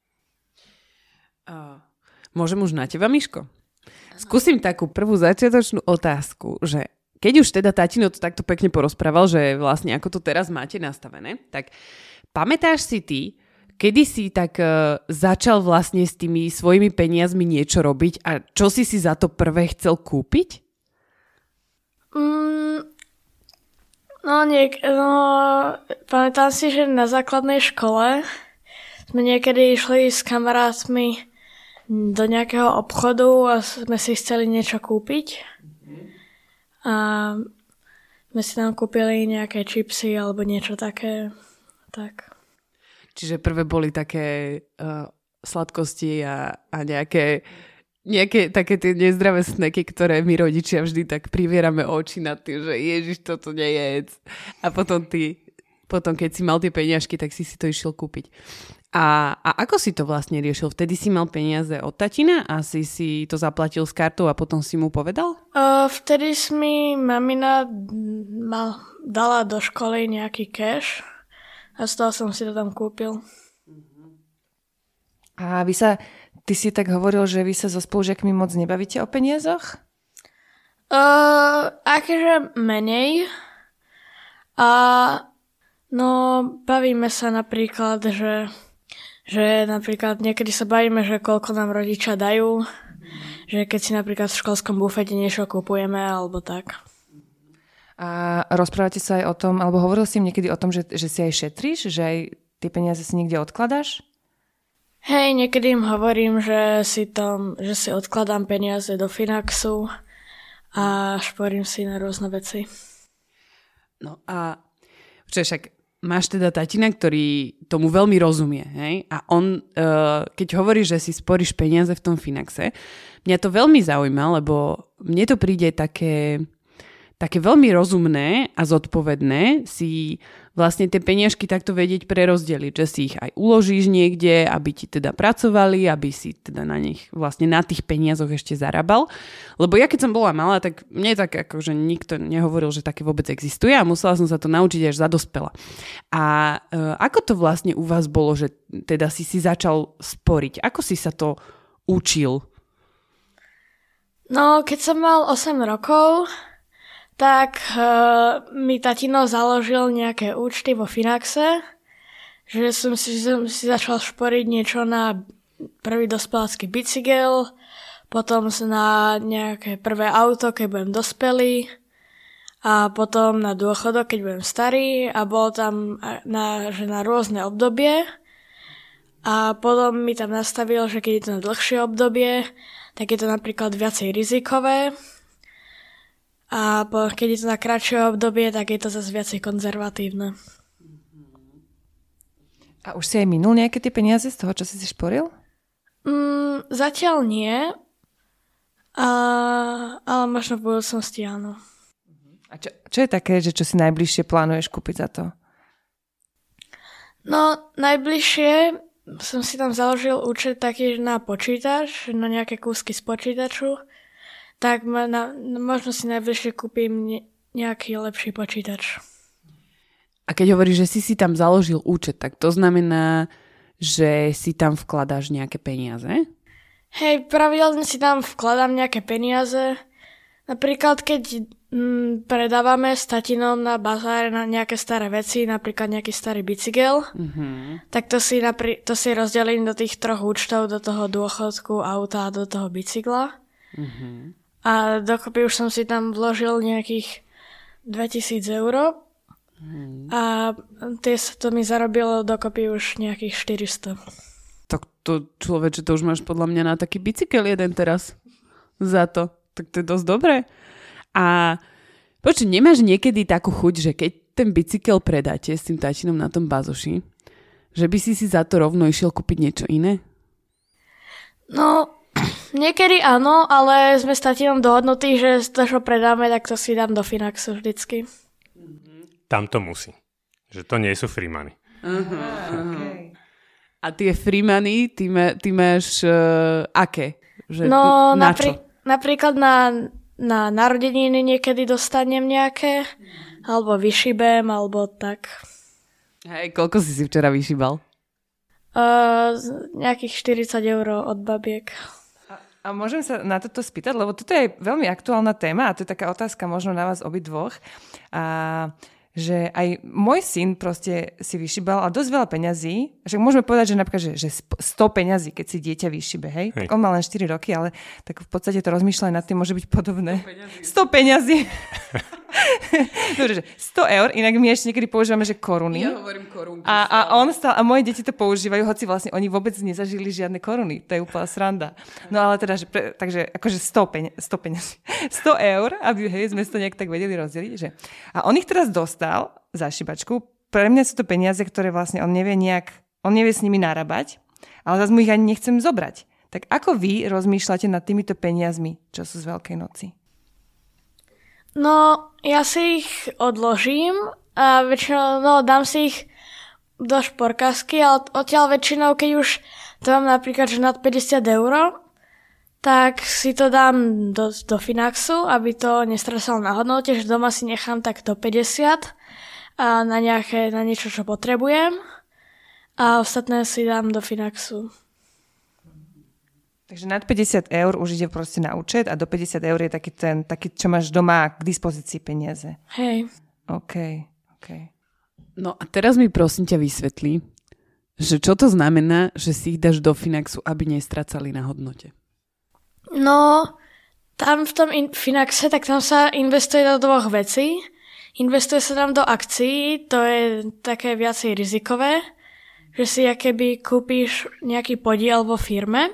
Uh, môžem už na teba, Miško? Skúsim takú prvú začiatočnú otázku, že keď už teda tatino to takto pekne porozprával, že vlastne ako to teraz máte nastavené, tak pamätáš si ty, kedy si tak uh, začal vlastne s tými svojimi peniazmi niečo robiť a čo si si za to prvé chcel kúpiť? Mm, no, niek- no, pamätám si, že na základnej škole sme niekedy išli s kamarátmi do nejakého obchodu a sme si chceli niečo kúpiť. A sme si tam kúpili nejaké čipsy alebo niečo také. Tak. Čiže prvé boli také uh, sladkosti a, a nejaké, nejaké také tie nezdravé sneky, ktoré my rodičia vždy tak privierame oči nad tým, že ježiš, toto nejedz. A potom ty, potom keď si mal tie peniažky, tak si si to išiel kúpiť. A, a ako si to vlastne riešil? Vtedy si mal peniaze od tatina a si si to zaplatil s kartou a potom si mu povedal? Uh, vtedy si mi mamina mal, dala do školy nejaký cash a z toho som si to tam kúpil. A vy sa, ty si tak hovoril, že vy sa so spolužiakmi moc nebavíte o peniazoch? Uh, akože menej. A no, bavíme sa napríklad, že že napríklad niekedy sa bavíme, že koľko nám rodičia dajú, že keď si napríklad v školskom bufete niečo kupujeme alebo tak. A rozprávate sa aj o tom, alebo hovoril si im niekedy o tom, že, že si aj šetríš, že aj tie peniaze si niekde odkladáš? Hej, niekedy im hovorím, že si, tam, že si odkladám peniaze do Finaxu a šporím si na rôzne veci. No a čo však máš teda tatina, ktorý tomu veľmi rozumie, hej? A on, uh, keď hovorí, že si sporíš peniaze v tom Finaxe, mňa to veľmi zaujíma, lebo mne to príde také, také veľmi rozumné a zodpovedné si vlastne tie peniažky takto vedieť prerozdeliť, že si ich aj uložíš niekde, aby ti teda pracovali, aby si teda na nich vlastne na tých peniazoch ešte zarábal. Lebo ja keď som bola malá, tak mne tak akože nikto nehovoril, že také vôbec existuje a musela som sa to naučiť až za dospela. A e, ako to vlastne u vás bolo, že teda si si začal sporiť? Ako si sa to učil? No, keď som mal osem rokov, tak uh, mi tatino založil nejaké účty vo Finaxe, že som si, som si začal šporiť niečo na prvý dospelácky bicykel, potom na nejaké prvé auto, keď budem dospelý, a potom na dôchodok, keď budem starý, a bolo tam na, že na rôzne obdobie. A potom mi tam nastavil, že keď je to na dlhšie obdobie, tak je to napríklad viacej rizikové. A keď je to na kratšie obdobie, tak je to zase viacej konzervatívne. A už si aj minul nejaké tie peniaze z toho, čo si si šporil? Mm, zatiaľ nie, a, ale možno v budúcnosti áno. A čo, čo je také, že čo si najbližšie plánuješ kúpiť za to? No, najbližšie som si tam založil účet taký na počítač, na nejaké kúsky z počítaču. Tak ma na, možno si najbližšie kúpim ne, nejaký lepší počítač. A keď hovoríš, že si si tam založil účet, tak to znamená, že si tam vkladáš nejaké peniaze? Hej, pravidelne si tam vkladám nejaké peniaze. Napríklad, keď mm, predávame s tatinom na bazáre na nejaké staré veci, napríklad nejaký starý bicykel, mm-hmm. tak to si, napri- to si rozdelím do tých troch účtov, do toho dôchodku, auta a do toho bicykla. Mm-hmm. A dokopy už som si tam vložil nejakých dvetisíc eur hmm. a tie, to mi zarobilo dokopy už nejakých štyristo. Tak to človeče, to už máš podľa mňa na taký bicykel jeden teraz za to. Tak to je dosť dobré. A počuť, nemáš niekedy takú chuť, že keď ten bicykel predáte s tým tatinom na tom bazoši, že by si si za to rovno išiel kúpiť niečo iné? No, niekedy áno, ale sme s tatinom dohodnutí, že to, čo predáme, tak to si dám do Finaxu vždycky. Tam to musí. Že to nie sú free money. Uh-huh, uh-huh. A tie free money, ty, ma, ty máš uh, aké? Že, no, na napri- čo? napríklad na, na narodeniny niekedy dostanem nejaké, alebo vyšibem, alebo tak. Hej, koľko si si včera vyšíbal? Uh, nejakých štyridsať eur od babiek. A, a môžem sa na toto spýtať, lebo toto je veľmi aktuálna téma a to je taká otázka možno na vás obidvoch. A že aj môj syn proste si vyšibal a dosť veľa peňazí. Však môžeme povedať, že napríklad, že, že sto peňazí, keď si dieťa vyšibe, hej? hej. Tak on má len štyri roky, ale tak v podstate to rozmýšľanie nad tým môže byť podobné. sto peňazí. Dobre, že sto eur, inak my ešte niekedy používame, že koruny. Ja hovorím korunky. A, a, on stále, a moje deti to používajú, hoci vlastne oni vôbec nezažili žiadne koruny. To je úplná sranda. No ale teda, že pre, takže akože sto, peň, sto peňazí. sto eur, aby hej, sme to nejak tak vedeli rozdeliť. Že? A on ich teraz dostal za šibačku. Pre mňa sú to peniaze, ktoré vlastne on nevie nejak, on nevie s nimi narábať, ale zase mu ich ani nechcem zobrať. Tak ako vy rozmýšľate nad týmito peniazmi, čo sú z Veľkej noci? No, ja si ich odložím a väčšinou, no, dám si ich do šporkásky, ale odtiaľ väčšinou, keď už to mám napríklad, že nad päťdesiat eur, tak si to dám do, do Finaxu, aby to nestresalo na hodnote, že doma si nechám tak do päťdesiat a na, nejaké, na niečo, čo potrebujem a ostatné si dám do Finaxu. Takže nad päťdesiat eur už ide proste na účet a do päťdesiat eur je taký ten, taký, čo máš doma k dispozícii peniaze. Hej. OK, OK. No a teraz mi prosím ťa vysvetlí, že čo to znamená, že si ich dáš do Finaxu, aby nestracali na hodnote? No, tam v tom in- Finaxe, tak tam sa investuje do dvoch vecí. Investuje sa tam do akcií, to je také viacej rizikové, že si akéby kúpiš nejaký podiel vo firme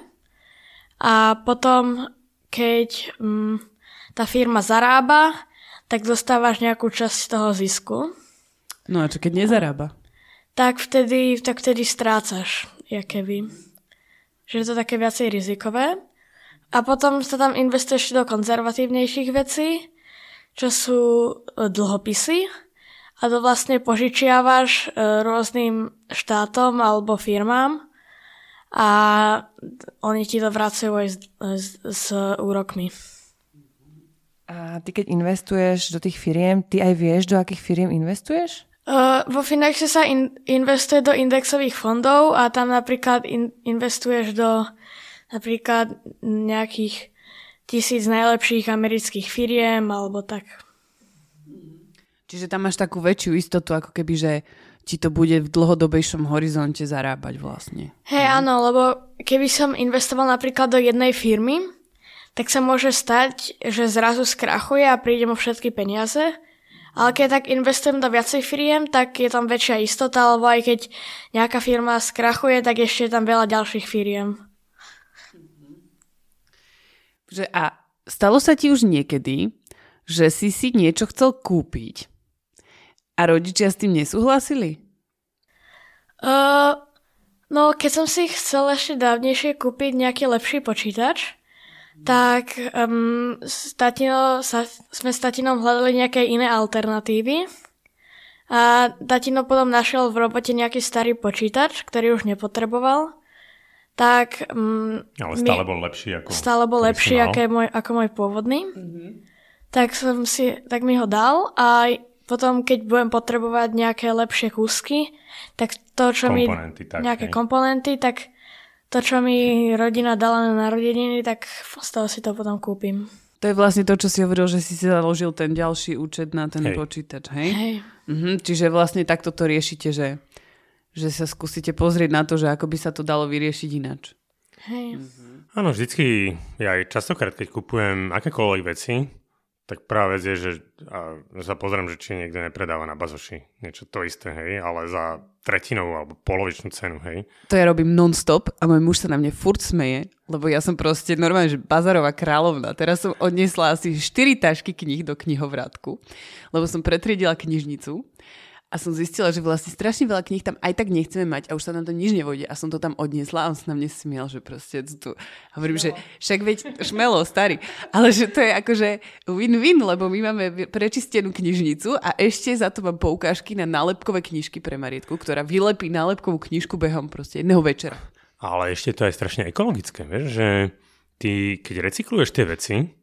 a potom, keď mm, tá firma zarába, tak dostávaš nejakú časť toho zisku. No a čo keď nezarába? Tak vtedy, tak vtedy strácaš, jakéby. Že je to také viacej rizikové. A potom sa tam investuješ do konzervatívnejších vecí, čo sú dlhopisy. A to vlastne požičiavaš rôznym štátom alebo firmám a oni ti to vracajú aj s, s, s úrokmi. A ty keď investuješ do tých firiem, ty aj vieš, do akých firiem investuješ? Uh, vo Finaxe sa in, investuje do indexových fondov a tam napríklad in, investuješ do napríklad nejakých tisíc najlepších amerických firiem alebo tak. Čiže tam máš takú väčšiu istotu, ako keby, že ti to bude v dlhodobejšom horizonte zarábať vlastne. Hej, mm. áno, lebo keby som investoval napríklad do jednej firmy, tak sa môže stať, že zrazu skrachuje a príde mu všetky peniaze. Ale keď tak investujem do viacej firiem, tak je tam väčšia istota, alebo aj keď nejaká firma skrachuje, tak ešte je tam veľa ďalších firiem. Že a stalo sa ti už niekedy, že si si niečo chcel kúpiť a rodičia s tým nesúhlasili? Uh, no, keď som si chcel ešte dávnejšie kúpiť nejaký lepší počítač, tak um, s tatino, sa, sme s tatinom hľadali nejaké iné alternatívy a tatino potom našiel v robote nejaký starý počítač, ktorý už nepotreboval. Tak, um, ale stále bol lepší ako stále bol lepší ako môj, ako môj pôvodný. Mm-hmm. Tak som si, tak mi ho dal a potom, keď budem potrebovať nejaké lepšie kúsky, tak to, čo komponenty, mi... Tak, nejaké hej. komponenty, tak to, čo mi rodina dala na narodeniny, tak z toho si to potom kúpim. To je vlastne to, čo si hovoril, že si si založil ten ďalší účet na ten hej. počítač, hej? Hej. Mhm, čiže vlastne takto to riešite, že že sa skúsite pozrieť na to, že ako by sa to dalo vyriešiť ináč. Hej. Mm-hmm. Áno, vždycky, ja aj častokrát, keď kupujem akékoľvek veci, tak prvá vec je, že a sa pozriem, že či niekto nepredáva na bazoši niečo to isté, hej, ale za tretinovú alebo polovičnú cenu, hej. To ja robím non-stop a môj muž sa na mne furt smeje, lebo ja som proste normálne, že bazarová kráľovna. Teraz som odniesla asi štyri tašky kníh do knihovrátku, lebo som pretriedila knižnicu. A som zistila, že vlastne strašne veľa kníh tam aj tak nechceme mať a už sa nám to nič nevojde. A som to tam odniesla a on sa na mne smiel, že proste tu... Hovorím, že však veď šmelo, starý. Ale že to je akože win-win, lebo my máme prečistenú knižnicu a ešte za to mám poukážky na nálepkové knižky pre Marietku, ktorá vylepí nálepkovú knižku behom proste jedného večera. Ale ešte to je strašne ekologické, vieš, že ty, keď recykluješ tie veci,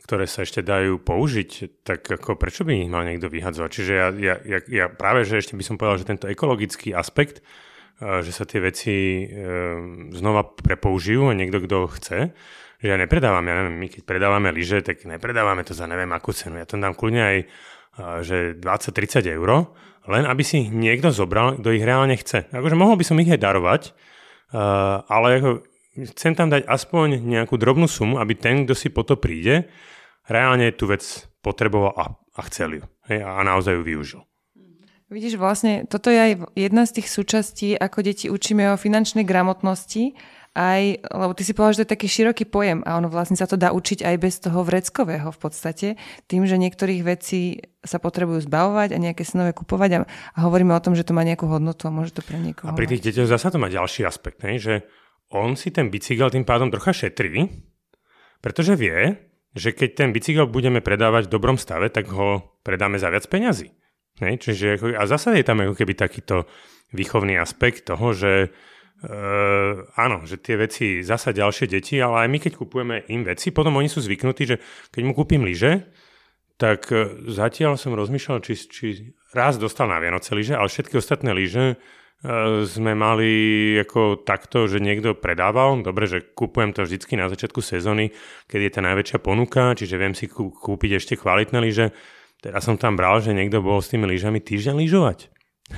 ktoré sa ešte dajú použiť, tak ako prečo by ich mal niekto vyhadzovať? Čiže ja, ja, ja, ja práve, že ešte by som povedal, že tento ekologický aspekt, že sa tie veci znova prepoužijú a niekto, kto chce, že ja nepredávam, ja neviem, my keď predávame lyže, tak nepredávame to za neviem akú cenu. Ja to dám kľudne aj že dvadsať tridsať eur, len aby si ich niekto zobral, kto ich reálne chce. Akože mohol by som ich aj darovať, ale ako chcem tam dať aspoň nejakú drobnú sumu, aby ten, kto si po to príde, reálne tú vec potreboval a, a chcel ju. Hej, a naozaj ju využil. Vidíš, vlastne toto je aj jedna z tých súčastí, ako deti učíme o finančnej gramotnosti, aj, lebo ty si povedal, že to je taký široký pojem a ono vlastne sa to dá učiť aj bez toho vreckového v podstate, tým, že niektorých vecí sa potrebujú zbavovať a nejaké sa nové kupovať a, a hovoríme o tom, že to má nejakú hodnotu a môže to pre niekoho. A pri tých deťoch zasa to má ďalší aspekt, ne? Že on si ten bicykel tým pádom trocha šetrí, pretože vie, že keď ten bicykel budeme predávať v dobrom stave, tak ho predáme za viac peňazí. Ne? Čiže, a zasa je tam ako keby takýto výchovný aspekt toho, že Uh, áno, že tie veci zasa ďalšie deti, ale aj my keď kupujeme im veci, potom oni sú zvyknutí, že keď mu kúpim lyže, tak uh, zatiaľ som rozmýšľal, či, či raz dostal na Vianoce lyže, ale všetky ostatné lyže uh, sme mali ako takto, že niekto predával. Dobre, že kupujem to vždycky na začiatku sezóny, keď je tá najväčšia ponuka, čiže viem si kú, kúpiť ešte kvalitné lyže. Teraz som tam bral, že niekto bol s tými lyžami týždeň lyžovať.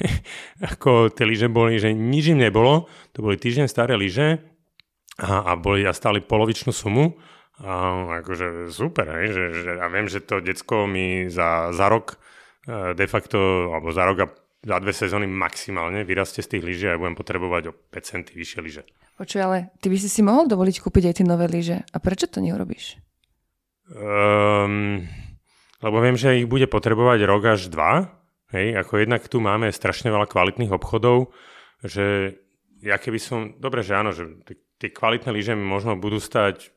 Ako tie lyže boli, že nič im nebolo, to boli týždeň staré lyže a, a boli a stáli polovičnú sumu a akože super, hej, že, že ja viem, že to decko mi za, za rok de facto, alebo za rok a za dve sezóny maximálne vyrastie z tých lyží a ja budem potrebovať o päť centí vyššie lyže. Počuj, ale ty by si si mohol dovoliť kúpiť aj tie nové lyže a prečo to neurobíš? Um, lebo viem, že ich bude potrebovať rok až dva. Hej, ako jednak tu máme strašne veľa kvalitných obchodov, že ja keby som, dobre, že áno, že tie kvalitné lyže možno budú stať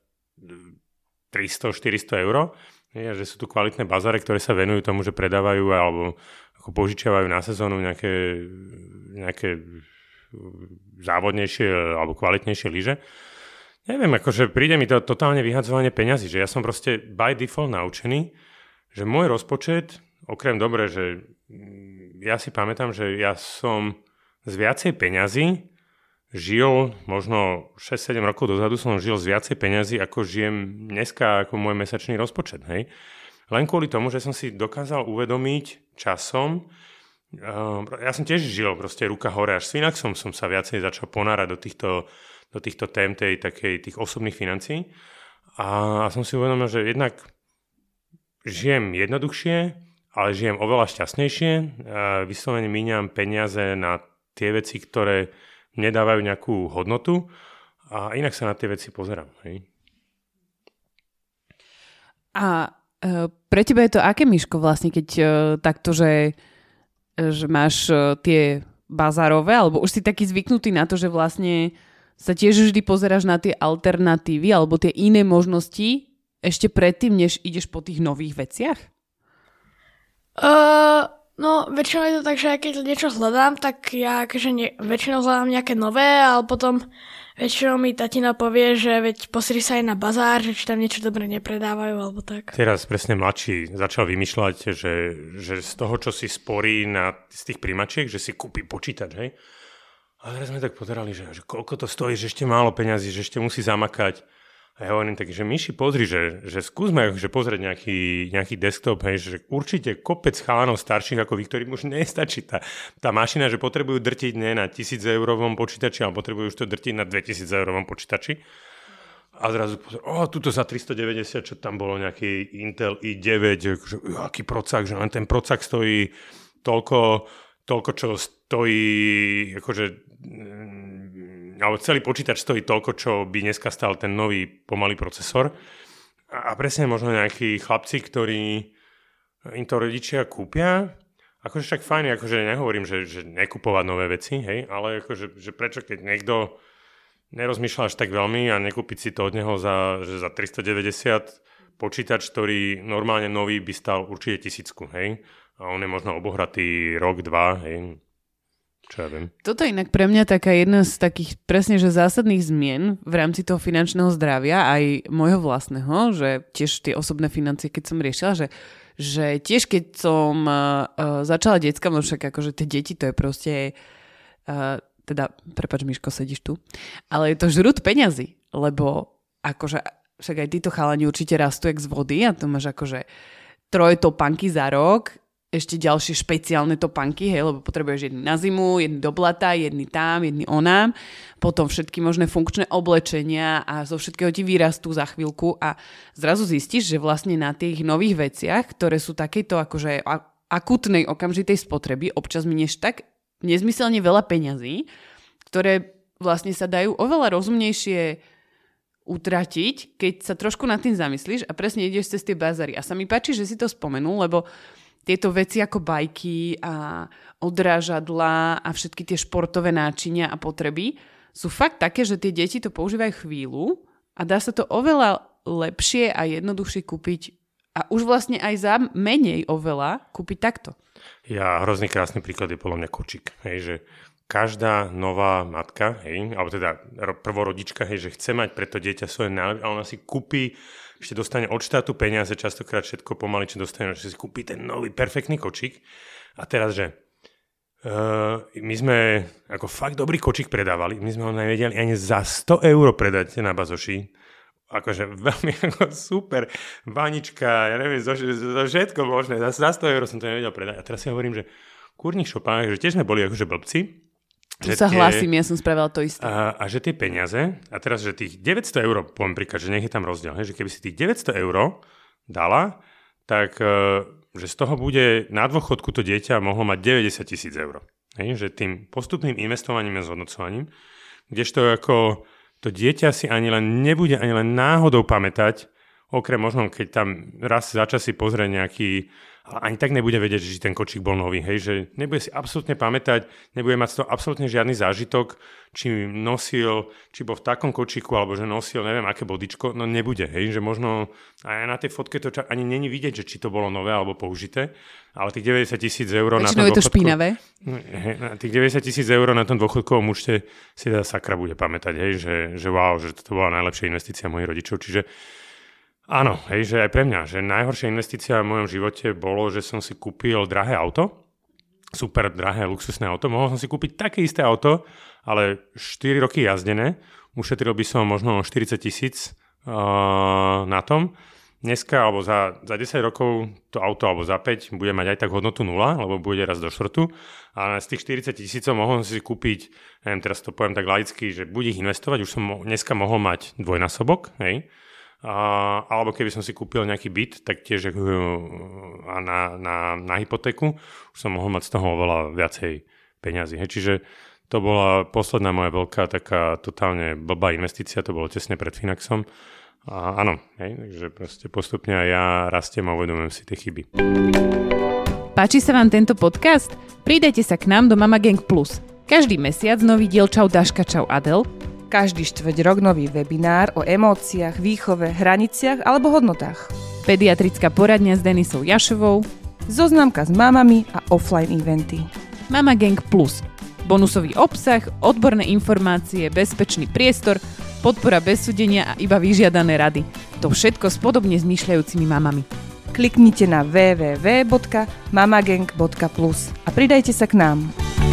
tristo štyristo eur, hej, že sú tu kvalitné bazáre, ktoré sa venujú tomu, že predávajú alebo ako požičiavajú na sezónu nejaké, nejaké závodnejšie alebo kvalitnejšie lyže. Neviem, akože príde mi to totálne vyhadzovanie peňazí, že ja som proste by default naučený, že môj rozpočet, okrem dobre, že ja si pamätám, že ja som z viacej peňazí žil, možno šesť sedem rokov dozadu som žil z viacej peňazí, ako žijem dneska ako môj mesačný rozpočet. Hej? Len kvôli tomu, že som si dokázal uvedomiť časom, uh, ja som tiež žil proste ruka hore, až s Finaxom som sa viacej začal ponárať do týchto, do týchto tém tej, takej, tých osobných financií a, a som si uvedomil, že jednak žijem jednoduchšie, ale žijem oveľa šťastnejšie, vyslovene míňam peniaze na tie veci, ktoré nedávajú nejakú hodnotu a inak sa na tie veci pozerám. Hej. A e, pre teba je to aké, Miško, vlastne, keď e, takto, že, že máš e, tie bazárové, alebo už si taký zvyknutý na to, že vlastne sa tiež vždy pozeráš na tie alternatívy alebo tie iné možnosti ešte predtým, než ideš po tých nových veciach? Uh, no, väčšinou je to tak, že keď niečo hľadám, tak ja akože ne, väčšinou hľadám nejaké nové, ale potom väčšinou mi tatina povie, že veď posri sa aj na bazár, že či tam niečo dobre nepredávajú, alebo tak. Teraz presne mladší začal vymýšľať, že, že z toho, čo si sporí na, z tých príjmačiek, že si kúpi počítač, hej? A teraz sme tak pozerali, že, že koľko to stojí, že ešte málo peňazí, že ešte musí zamakať. A ja hovorím tak, že Miši, pozri, že, že skúsme že pozrieť nejaký, nejaký desktop, hej, že určite kopec chalanov starších ako vy, ktorým už nestačí tá, tá mašina, že potrebujú drtiť nie na tisíc eurovom počítači, ale potrebujú už to drtiť na dvetisíc eurovom počítači. A zrazu pozrieť, o, tuto za tristodeväťdesiat, čo tam bolo nejaký Intel i deväť, že, aký procák, že len ten procák stojí toľko, toľko, čo stojí, akože ale celý počítač stojí toľko, čo by dneska stal ten nový pomalý procesor. A presne možno nejakí chlapci, ktorí im to rodičia kúpia. Akože však fajn, akože nehovorím, že, že nekupovať nové veci, hej, ale akože, že prečo keď niekto nerozmýšľa až tak veľmi a nekúpiť si to od neho za, že za tristodeväťdesiat počítač, ktorý normálne nový by stal určite tisícku, hej. A on je možno obohratý rok, dva, hej. čo ja viem. Toto je inak pre mňa taká jedna z takých presne, že zásadných zmien v rámci toho finančného zdravia, aj môjho vlastného, že tiež tie osobné financie, keď som riešila, že, že tiež keď som uh, začala deckám, no však akože tie deti, to je proste, uh, teda, prepáč Miško, sedíš tu, ale je to žrút peňazí, lebo akože, však aj títo chalani určite rastú jak z vody a to máš akože troje topánky za rok, ešte ďalšie špeciálne topánky, hej, lebo potrebuješ jedny na zimu, jedny do blata, jedny tam, jedny onám, potom všetky možné funkčné oblečenia a zo všetkého ti vyrastú za chvíľku a zrazu zistíš, že vlastne na tých nových veciach, ktoré sú takéto akože akútnej okamžitej spotreby, občas minieš tak nezmyselne veľa peňazí, ktoré vlastne sa dajú oveľa rozumnejšie utratiť, keď sa trošku nad tým zamyslíš a presne ideš cez tie bazary. A sa mi páči, že si to spomenul, lebo tieto veci ako bajky a odrážadlá a všetky tie športové náčinia a potreby sú fakt také, že tie deti to používajú chvíľu a dá sa to oveľa lepšie a jednoduchšie kúpiť a už vlastne aj za menej oveľa kúpiť takto. Ja, hrozný krásny príklad je podľa mňa kočík. Hej, že každá nová matka, hej, alebo teda prvorodička, hej, že chce mať pre to dieťa svoje nálepky a ona si kúpi, ešte dostane od štátu peniaze, častokrát všetko pomaly, čo dostane, že si kúpi ten nový perfektný kočík. A teraz, že uh, my sme ako fakt dobrý kočík predávali, my sme ho nevedeli ani za sto eur predať na bazoši. Akože veľmi ako super, vanička, ja neviem, zo, zo všetko možné, za, za sto eur som to nevedel predať. A teraz si hovorím, že kurník šopán, že tiež sme boli akože blbci. Tu sa tie, hlasím, ja som spravila to isté. A, a že tie peniaze, a teraz, že tých deväťsto eur, poviem príklad, že nech je tam rozdiel, hej, že keby si tých deväťsto eur dala, tak že z toho bude na dôchodku to dieťa mohlo mať deväťdesiat tisíc eur. Hej, že tým postupným investovaním a zhodnocovaním, kdežto ako to dieťa si ani len nebude ani len náhodou pamätať, okrem možno, keď tam raz za čas si pozrie nejaký, ale ani tak nebude vedieť, že ten kočík bol nový, hej, že nebude si absolútne pamätať, nebude mať z toho absolútne žiadny zážitok, či nosil, či bol v takom kočíku, alebo že nosil, neviem, aké bodičko, no nebude, hej, že možno aj na tej fotke to ča- ani není vidieť, že či to bolo nové alebo použité, ale tých deväťdesiat tisíc eur na tom dôchodku... je to špinavé. Hej, na tých deväťdesiat tisíc eur na tom dôchodkovom účte si teda sakra bude pamätať, hej, že, že wow, že to bola najlepšia investícia mojich rodičov, čiže áno, hej, že aj pre mňa, že najhoršia investícia v mojom živote bolo, že som si kúpil drahé auto, super drahé, luxusné auto. Mohol som si kúpiť také isté auto, ale štyri roky jazdené. Ušetril by som možno štyridsať tisíc uh, na tom. Dneska, alebo za, za desať rokov to auto, alebo za päť, bude mať aj tak hodnotu nula, lebo bude raz do štvrtu. A z tých štyridsať tisícov mohol si kúpiť, neviem, teraz to poviem tak laicky, že buď ich investovať, už som mo- dneska mohol mať dvojnásobok, hej. A, alebo keby som si kúpil nejaký byt, tak tiež a na, na, na hypotéku už som mohol mať z toho oveľa viacej peňazí. Hej. Čiže to bola posledná moja veľká taká totálne blbá investícia, to bolo tesne pred Finaxom. A áno, hej, takže proste postupne aj ja rastiem a uvedomujem si tie chyby. Páči sa vám tento podcast? Pridajte sa k nám do Mama Gang Plus. Každý mesiac nový diel Čau Daška, čau Adel. Každý štvrť rok nový webinár o emóciách, výchove, hraniciach alebo hodnotách. Pediatrická poradňa s Denisou Jašovou. Zoznamka s mamami a offline eventy. Mama Gang Plus. Bonusový obsah, odborné informácie, bezpečný priestor, podpora bez súdenia a iba vyžiadané rady. To všetko s podobne zmýšľajúcimi mamami. Kliknite na w w w bodka mamagang bodka plus a pridajte sa k nám.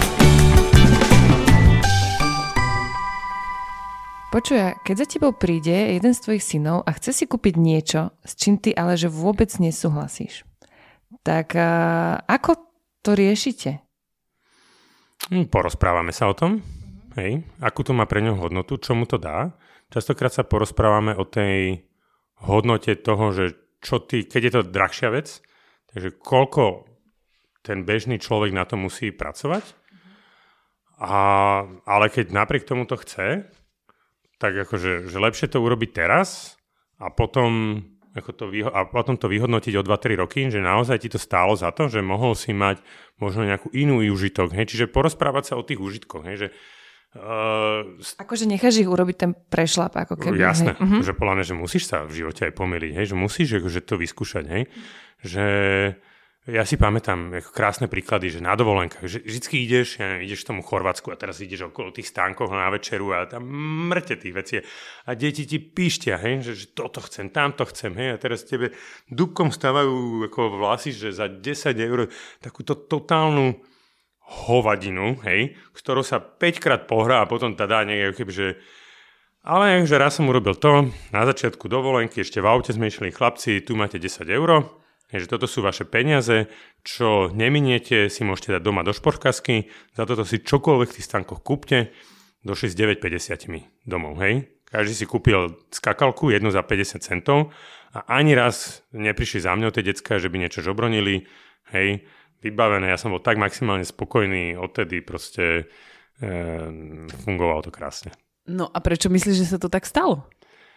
Počuj, keď za tebou príde jeden z tvojich synov a chce si kúpiť niečo, s čím ty ale že vôbec nesúhlasíš, tak uh, ako to riešite? Porozprávame sa o tom, hej, akú to má pre ňo hodnotu, čo mu to dá. Častokrát sa porozprávame o tej hodnote toho, že čo ty, keď je to drahšia vec, takže koľko ten bežný človek na to musí pracovať. A, ale keď napriek tomu to chce, tak akože, že lepšie to urobiť teraz a potom, ako to, vyho- a potom to vyhodnotiť o dva tri roky, že naozaj ti to stálo za to, že mohol si mať možno nejakú inú užitok. Hej? Čiže porozprávať sa o tých užitkoch. Hej? Že, uh, akože necháš ich urobiť ten prešlap, ako keby. Jasné, hej. že podľa mňa, že musíš sa v živote aj pomýliť, hej? Že musíš akože to vyskúšať. Hej? Že ja si pamätám ako krásne príklady, že na dovolenkách, že vždycky ideš, ja neviem, ideš k tomu Chorvátsku a teraz ideš okolo tých stánkov na večeru a tam mŕte tých vecí a deti ti píštia, hej, že, že toto chcem, tamto chcem, hej, a teraz tebe dúbkom stávajú ako vlasy, že za desať eur takúto totálnu hovadinu, hej, ktorou sa päťkrát pohrá a potom tá dá niekde, keby, že ale že raz som urobil to, na začiatku dovolenky, ešte v aute sme išli, chlapci, tu máte desať eur, že toto sú vaše peniaze, čo neminiete, si môžete dať doma do športkasky, za toto si čokoľvek v tých stánkoch kúpte, došli s deväť päťdesiat domov, hej. Každý si kúpil skakalku, jednu za päťdesiat centov a ani raz neprišli za mňou tie decká, že by niečo žobronili, hej, vybavené, ja som bol tak maximálne spokojný, odtedy proste e, fungovalo to krásne. No a prečo myslíš, že sa to tak stalo?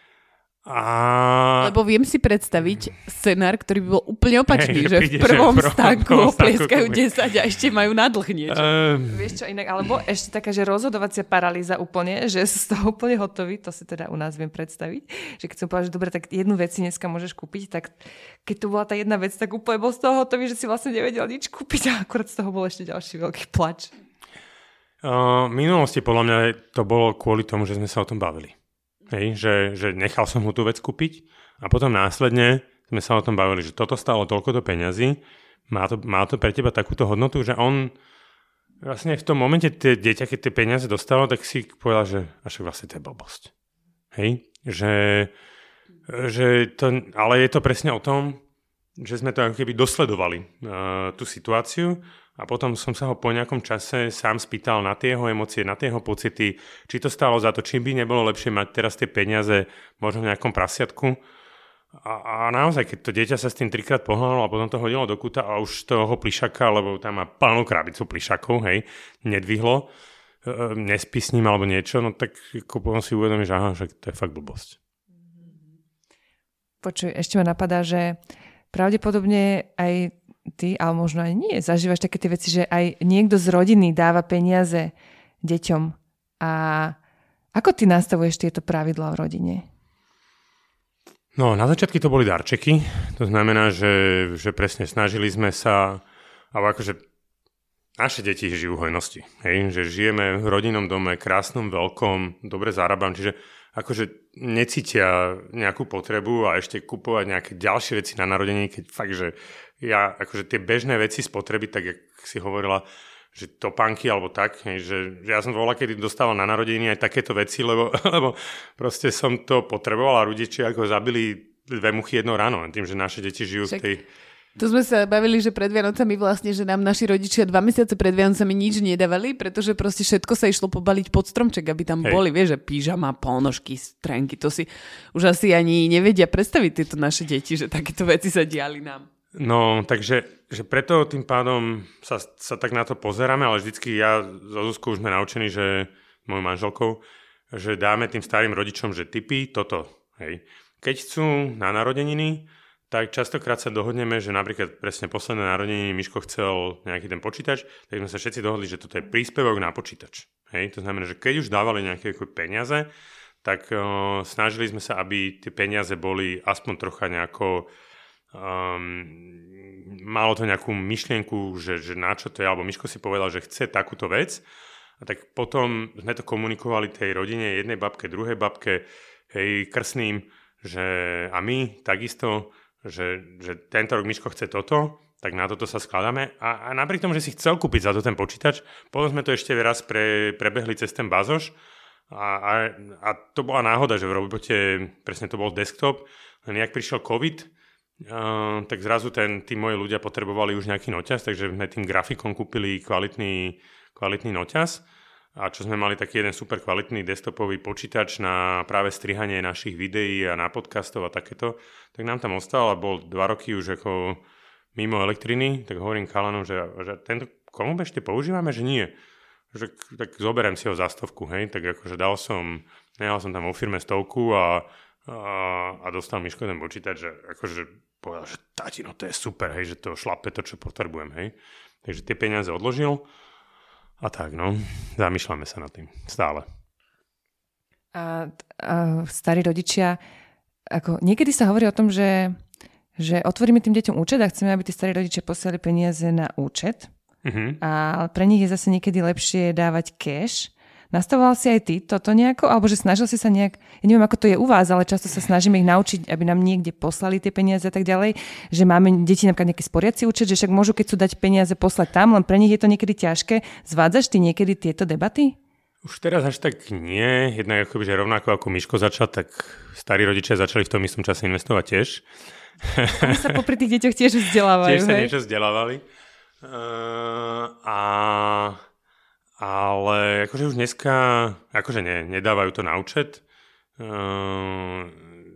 A... Lebo viem si predstaviť scenár, ktorý by bol úplne opačný, hey, že v prvom stánku oplieskajú desať a ešte majú na dlh niečo. Uh... Vieš čo inak, alebo ešte taká, že rozhodovacia paralýza úplne, že z toho úplne hotový, to si teda u nás viem predstaviť, že keď som povedala, že dobre, tak jednu vec si dneska môžeš kúpiť, tak keď tu bola tá jedna vec, tak úplne bol z toho hotový, že si vlastne nevedel nič kúpiť a akurát z toho bol ešte ďalší veľký plač. Uh, v minulosti podľa mňa to bolo kvôli tomu, že sme sa o tom bavili. Hej, že, že nechal som mu tú vec kúpiť a potom následne sme sa o tom bavili, že toto stálo toľkoto peňazí, má to, má to pre teba takúto hodnotu, že on vlastne v tom momente tie dieťa, keď tie peniaze dostalo, tak si povedal, že až vlastne to je blbosť. Hej, že, že to, ale je to presne o tom, že sme to ako keby dosledovali uh, tú situáciu. A potom som sa ho po nejakom čase sám spýtal na tie jeho emócie, na tie jeho pocity, či to stálo za to, či by nebolo lepšie mať teraz tie peniaze možno v nejakom prasiatku. A, a naozaj, keď to dieťa sa s tým trikrát pohľadalo a potom to hodilo do kúta a už toho plišaka, lebo tam má plnú krabicu plišakov, hej, nedvihlo, e, nespí s ním alebo niečo, no tak potom si uvedomíš, že aha, že to je fakt blbosť. Počuj, ešte ma napadá, že pravdepodobne aj ty, ale možno aj nie, zažívaš také tie veci, že aj niekto z rodiny dáva peniaze deťom. A ako ty nastavuješ tieto pravidlá v rodine? No, na začiatky to boli darčeky. To znamená, že, že presne snažili sme sa, alebo akože naše deti žijú v hojnosti. Hej? Že žijeme v rodinnom dome, krásnom, veľkom, dobre zarábam, čiže akože necítia nejakú potrebu a ešte kupovať nejaké ďalšie veci na narodení, keď fakt, že ja akože tie bežné veci spotreby, tak jak si hovorila, že topánky alebo tak, že, že ja som voľa kedy dostával na narodeniny aj takéto veci, lebo, lebo proste som to potreboval a rodičia ako zabili dve muchy jedno ráno, tým, že naše deti žijú Však... v tej... Tu sme sa bavili, že pred Vianocami vlastne, že nám naši rodičia dva mesiace pred Vianocami nič nedávali, pretože proste všetko sa išlo pobaliť pod stromček, aby tam Hej. boli, vieš, že pížama, ponožky, trenky, to si už asi ani nevedia predstaviť tieto naše deti, že takéto veci sa diali nám. No, takže že preto tým pádom sa, sa tak na to pozeráme, ale vždycky ja so Zuzkou už sme naučení, že mojou manželkou, že dáme tým starým rodičom, že tipy, toto, hej. Keď chcú na narodeniny, tak častokrát sa dohodneme, že napríklad presne posledné narodeniny Miško chcel nejaký ten počítač, tak sme sa všetci dohodli, že toto je príspevok na počítač. Hej? To znamená, že keď už dávali nejaké peniaze, tak uh, snažili sme sa, aby tie peniaze boli aspoň trocha nejako, um, malo to nejakú myšlienku, že, že na čo to je, alebo Miško si povedal, že chce takúto vec. A tak potom sme to komunikovali tej rodine, jednej babke, druhej babke, hej, krstným, že a my takisto, Že, že tento rok Miško chce toto, tak na toto sa skladáme. A, a napriek tomu, že si chcel kúpiť za to ten počítač, potom sme to ešte raz pre, prebehli cez ten bazoš a, a, a to bola náhoda, že v robote presne to bol desktop, len jak prišiel COVID, uh, tak zrazu ten, tí moji ľudia potrebovali už nejaký noťaz, takže sme tým grafikom kúpili kvalitný, kvalitný noťaz. A čo sme mali taký jeden super kvalitný desktopový počítač na práve strihanie našich videí a na podcastov a takéto, tak nám tam ostal a bol dva roky už ako mimo elektriny, tak hovorím chalanom, že, že tento komu ešte používame, že nie. Že, tak zoberiem si ho za stovku, hej, tak akože dal som, nehal som tam vo firme stovku a, a, a dostal Miško ten počítač, že akože povedal, že tatino, to je super, hej, že to šlape to, čo potrebujem, hej. Takže tie peniaze odložil. A tak, no, zamýšľame sa nad tým stále. A, a starí rodičia, ako niekedy sa hovorí o tom, že, že otvoríme tým deťom účet a chceme, aby tí starí rodičia posielali peniaze na účet. Uh-huh. A pre nich je zase niekedy lepšie dávať cash. Nastavoval si aj ty toto nejako? Alebo že snažil si sa nejak, ja neviem, ako to je u vás, ale často sa snažíme ich naučiť, aby nám niekde poslali tie peniaze a tak ďalej, že máme deti napríklad nejaký sporiaci účet, že však môžu, keď sú dať peniaze, poslať tam, len pre nich je to niekedy ťažké. Zvádzaš ty niekedy tieto debaty? Už teraz až tak nie. Jednak akoby, že rovnako ako Miško začal, tak starí rodičia začali v tom istom čase investovať tiež. Oni sa popri tých deťoch tiež vzdelávajú. Tiež sa niečo vzdelávali. Uh, a... Ale akože už dneska, akože ne, nedávajú to na účet, uh,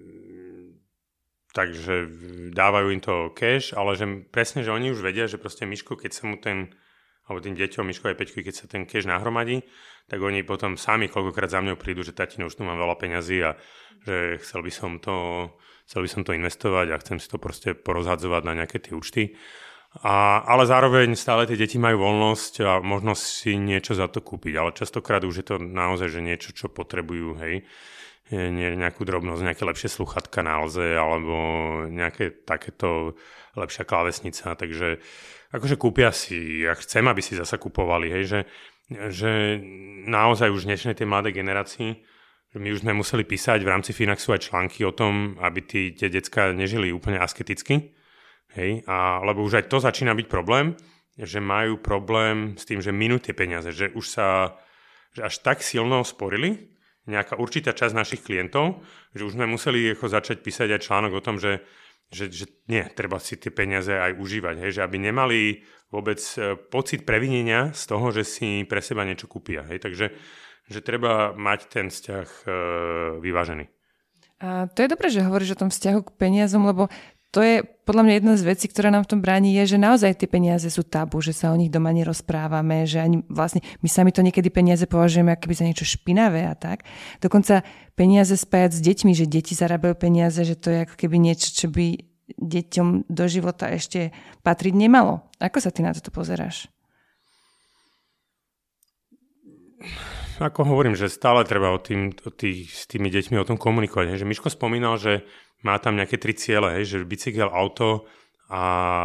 takže dávajú im to cash, ale že presne, že oni už vedia, že proste Miško, keď sa mu ten, alebo tým deťom, Miško aj Peťku, keď sa ten cash nahromadí, tak oni potom sami koľkokrát za mňou prídu, že tatino, už tu mám veľa peňazí a že chcel by som to, chcel by som to investovať a chcem si to proste porozhadzovať na nejaké tie účty. A, ale zároveň stále tie deti majú voľnosť a možnosť si niečo za to kúpiť, ale častokrát už je to naozaj že niečo, čo potrebujú, hej, Nie, nejakú drobnosť, nejaké lepšie sluchatka na Alze alebo nejaké takéto lepšia klávesnica, takže akože kúpia si, ja chcem, aby si zasa kupovali, hej, že, že naozaj už dnešnej tej mladej generácii, že my už sme museli písať v rámci Finaxu aj články o tom, aby tí, tie decká nežili úplne asketicky. Hej, a, lebo už aj to začína byť problém, že majú problém s tým, že minú tie peniaze, že už sa že až tak silno sporili nejaká určitá časť našich klientov, že už sme museli ako začať písať aj článok o tom, že, že, že nie, treba si tie peniaze aj užívať, hej, že aby nemali vôbec pocit previnenia z toho, že si pre seba niečo kúpia. Hej, takže že treba mať ten vzťah e, vyvážený. A to je dobré, že hovoríš o tom vzťahu k peniazom, lebo to je podľa mňa jedna z vecí, ktorá nám v tom bráni, je, že naozaj tie peniaze sú tabu, že sa o nich doma nerozprávame, že ani vlastne my sami to niekedy peniaze považujeme akoby za niečo špinavé a tak. Dokonca peniaze spájať s deťmi, že deti zarábajú peniaze, že to je ako keby niečo, čo by deťom do života ešte patriť nemalo. Ako sa ty na toto pozeráš? Ako hovorím, že stále treba o tým, o tých, s tými deťmi o tom komunikovať. Že Miško spomínal, že má tam nejaké tri ciele, hej, že bicykel, auto a,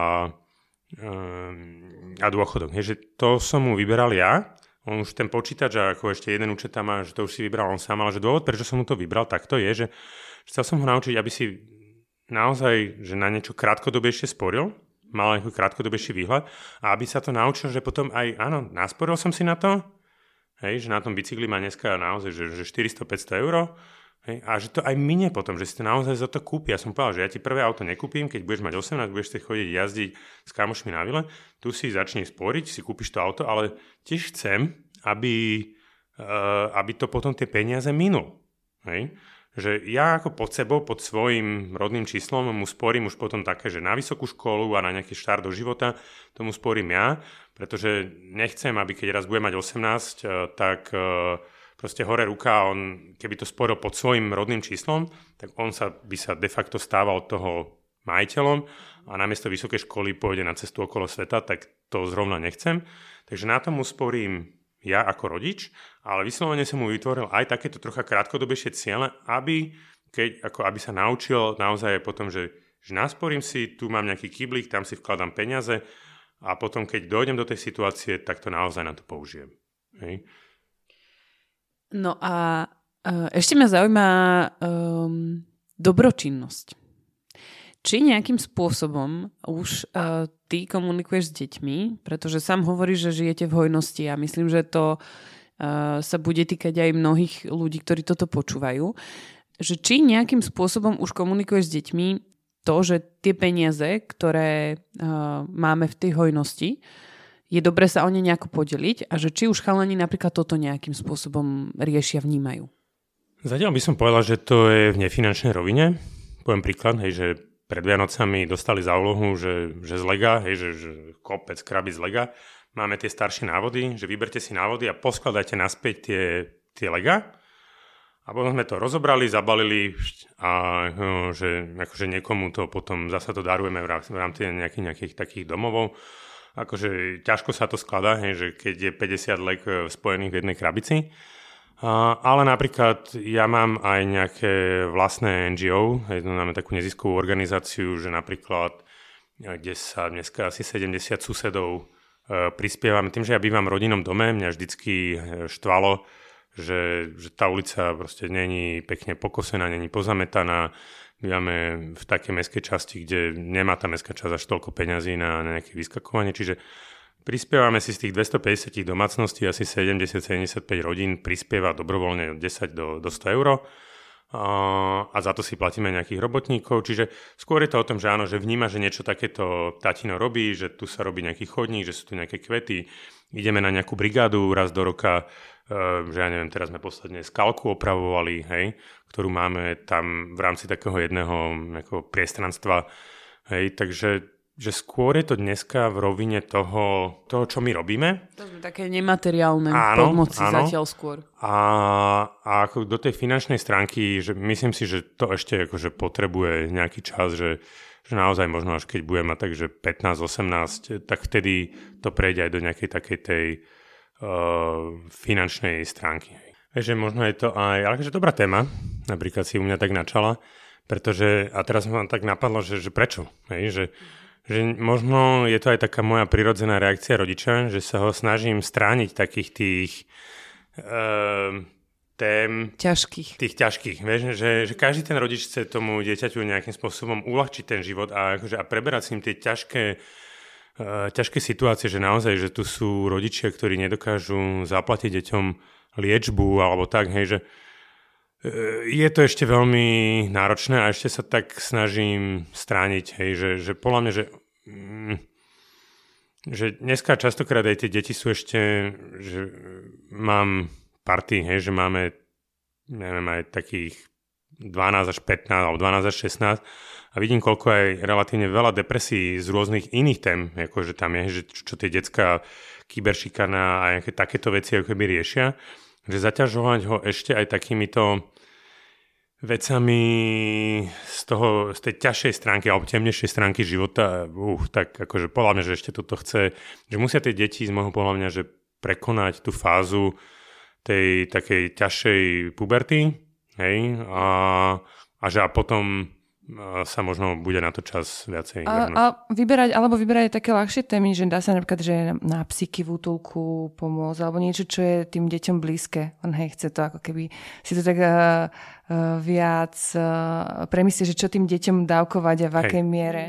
um, a dôchodok. Hej, že to som mu vyberal ja. On už ten počítač a ako ešte jeden účet tam má, že to už si vybral on sám, ale že dôvod, prečo som mu to vybral, takto je, že chcel som ho naučiť, aby si naozaj, že na niečo krátkodobejšie sporil, mal nejaký krátkodobejší výhľad a aby sa to naučil, že potom aj, áno, nasporil som si na to, hej, že na tom bicykli má dneska naozaj, že, že štyristo päťsto eur. Hej, a že to aj minie potom, že si to naozaj za to kúpi. Ja som povedal, že ja ti prvé auto nekúpim, keď budeš mať osemnásť, budeš si chodiť jazdiť s kamošmi na vile, tu si začni sporiť, si kúpiš to auto, ale tiež chcem, aby, uh, aby to potom tie peniaze minul. Hej. Že ja ako pod sebou, pod svojim rodným číslom mu sporím už potom také, že na vysokú školu a na nejaký štart do života tomu sporím ja, pretože nechcem, aby keď raz bude mať osemnásť, uh, tak... Uh, proste hore ruka, on keby to sporil pod svojim rodným číslom, tak on sa by sa de facto stával toho majiteľom a namiesto vysokej školy pôjde na cestu okolo sveta, tak to zrovna nechcem. Takže na tomu sporím ja ako rodič, ale vyslovene som mu vytvoril aj takéto trocha krátkodobejšie ciele, aby, keď, ako aby sa naučil naozaj potom, že, že nasporím si, tu mám nejaký kyblík, tam si vkladám peniaze a potom, keď dojdem do tej situácie, tak to naozaj na to použijem. Hej. No a uh, ešte ma zaujíma um, dobročinnosť. Či nejakým spôsobom už uh, ty komunikuješ s deťmi, pretože sám hovoríš, že žijete v hojnosti a myslím, že to uh, sa bude týkať aj mnohých ľudí, ktorí toto počúvajú, že či nejakým spôsobom už komunikuješ s deťmi to, že tie peniaze, ktoré uh, máme v tej hojnosti, je dobre sa o ne nejako podeliť a že či už chalani napríklad toto nejakým spôsobom riešia, vnímajú. Zatiaľ by som povedal, že to je v nefinančnej rovine. Poviem príklad, hej, že pred Vianocami dostali za úlohu, že, že z Lega, hej, že, že kopec krabic z Lega, máme tie staršie návody, že vyberte si návody a poskladajte naspäť tie, tie Lega. A potom sme to rozobrali, zabalili a no, že akože niekomu to potom zasa to darujeme v rámci nejakých, nejakých takých domovov. Akože ťažko sa to skladá, hej, že keď je päťdesiat lek spojených v jednej krabici. A, ale napríklad ja mám aj nejaké vlastné en gé ó, máme takú neziskovú organizáciu, že napríklad, kde sa dneska asi sedemdesiat susedov e, prispievame. Tým, že ja bývam v rodinnom dome, mňa vždycky štvalo, že, že tá ulica proste není pekne pokosená, není pozametaná. Bývame v takej mestskej časti, kde nemá tá mestská časť až toľko peňazí na, na nejaké vyskakovanie, čiže prispievame si z tých dvestopäťdesiat domácností, asi sedemdesiat sedemdesiatpäť rodín prispieva dobrovoľne od desať do, do sto eur a, a za to si platíme nejakých robotníkov, čiže skôr je to o tom, že áno, že vníma, že niečo takéto tatino robí, že tu sa robí nejaký chodník, že sú tu nejaké kvety, ideme na nejakú brigádu raz do roka, že ja neviem, teraz sme posledne skalku opravovali, hej, ktorú máme tam v rámci takého jedného priestranstva, hej, takže že skôr je to dneska v rovine toho, toho čo my robíme. To sú také nemateriálne áno, pomoci áno. zatiaľ skôr. A, a ako do tej finančnej stránky, že myslím si, že to ešte akože potrebuje nejaký čas, že, že naozaj možno až keď budem mať takže pätnásť osemnásť, tak vtedy to prejde aj do nejakej takej tej uh, finančnej stránky. Takže možno je to aj, ale že dobrá téma, napríklad si u mňa tak načala, pretože, a teraz ma tak napadlo, že, že prečo, hej, že že možno je to aj taká moja prirodzená reakcia rodiča, že sa ho snažím strániť takých tých uh, tém... Ťažkých. Tých ťažkých, vieš, že, že každý ten rodič chce tomu dieťaťu nejakým spôsobom uľahčiť ten život a, akože, a preberať s ním tie ťažké, uh, ťažké situácie, že naozaj, že tu sú rodičia, ktorí nedokážu zaplatiť deťom liečbu alebo tak, hej, že je to ešte veľmi náročné a ešte sa tak snažím strániť, hej, že, že podľa mňa, že, mm, že dneska častokrát aj tie deti sú ešte, že mám party, hej, že máme, neviem, aj takých dvanásť až pätnásť alebo dvanásť až šestnásť a vidím, koľko aj relatívne veľa depresí z rôznych iných tém, akože tam je, že čo tie decká kyberšikana a nejaké takéto veci ako keby riešia, že zaťažovať ho ešte aj takýmito vecami z toho, z tej ťažšej stránky alebo temnejšej stránky života, uh, tak akože podľa mňa, že ešte toto chce, že musia tie deti z môjho podľa mňa, že prekonať tú fázu tej takej ťažšej puberty, hej, a, a že a potom sa možno bude na to čas viacej. A, a vyberať, alebo vyberať také ľahšie témy, že dá sa napríklad, že na psíky v útulku pomôcť, alebo niečo, čo je tým deťom blízke. On hej, chce to ako keby si to tak uh, uh, viac uh, premyslieť, že čo tým deťom dávkovať a v hej. akej miere.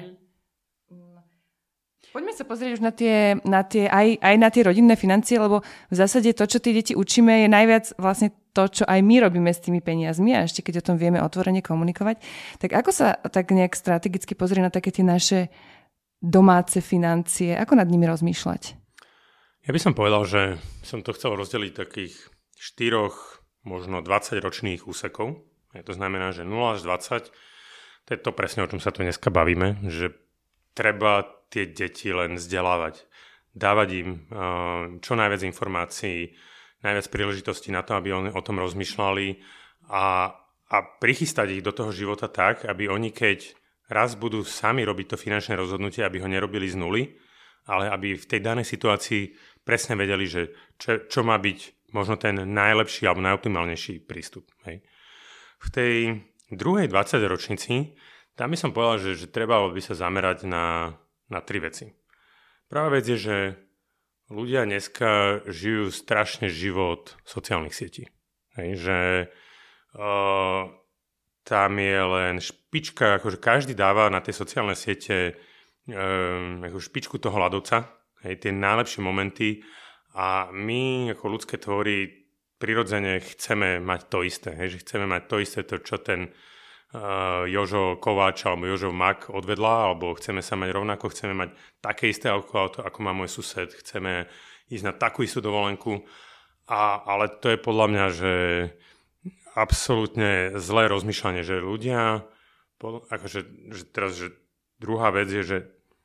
Poďme sa pozrieť už na tie, na tie aj, aj na tie rodinné financie, lebo v zásade to, čo tie deti učíme, je najviac vlastne to, čo aj my robíme s tými peniazmi a ešte keď o tom vieme otvorene komunikovať. Tak ako sa tak nejak strategicky pozrie na také tie naše domáce financie? Ako nad nimi rozmýšľať? Ja by som povedal, že som to chcel rozdeliť takých štyroch, možno dvadsaťročných úsekov. To znamená, že nula až dvadsať, to je to presne, o čom sa tu dneska bavíme, že treba tie deti len vzdelávať. Dávať im uh, čo najviac informácií, najviac príležitostí na to, aby oni o tom rozmýšľali a, a prichystať ich do toho života tak, aby oni, keď raz budú sami robiť to finančné rozhodnutie, aby ho nerobili z nuly, ale aby v tej danej situácii presne vedeli, že čo, čo má byť možno ten najlepší alebo najoptimálnejší prístup. Hej. V tej druhej dvadsaťročnici tam by som povedal, že, že treba by sa zamerať na, na tri veci. Prvá vec je, že ľudia dneska žijú strašne život sociálnych sietí. Hej, že uh, tam je len špička, akože každý dáva na tie sociálne siete um, ako špičku toho ľadovca, hej, tie najlepšie momenty a my ako ľudské tvory prirodzene chceme mať to isté. Hej, že chceme mať to isté, to čo ten Uh, Jožo Kováč alebo Jožo Mak odvedla, alebo chceme sa mať rovnako, chceme mať také isté auto, ako má môj sused, chceme ísť na takú istú dovolenku, a, ale to je podľa mňa, že absolútne zlé rozmýšľanie, že ľudia, akože že teraz, že druhá vec je, že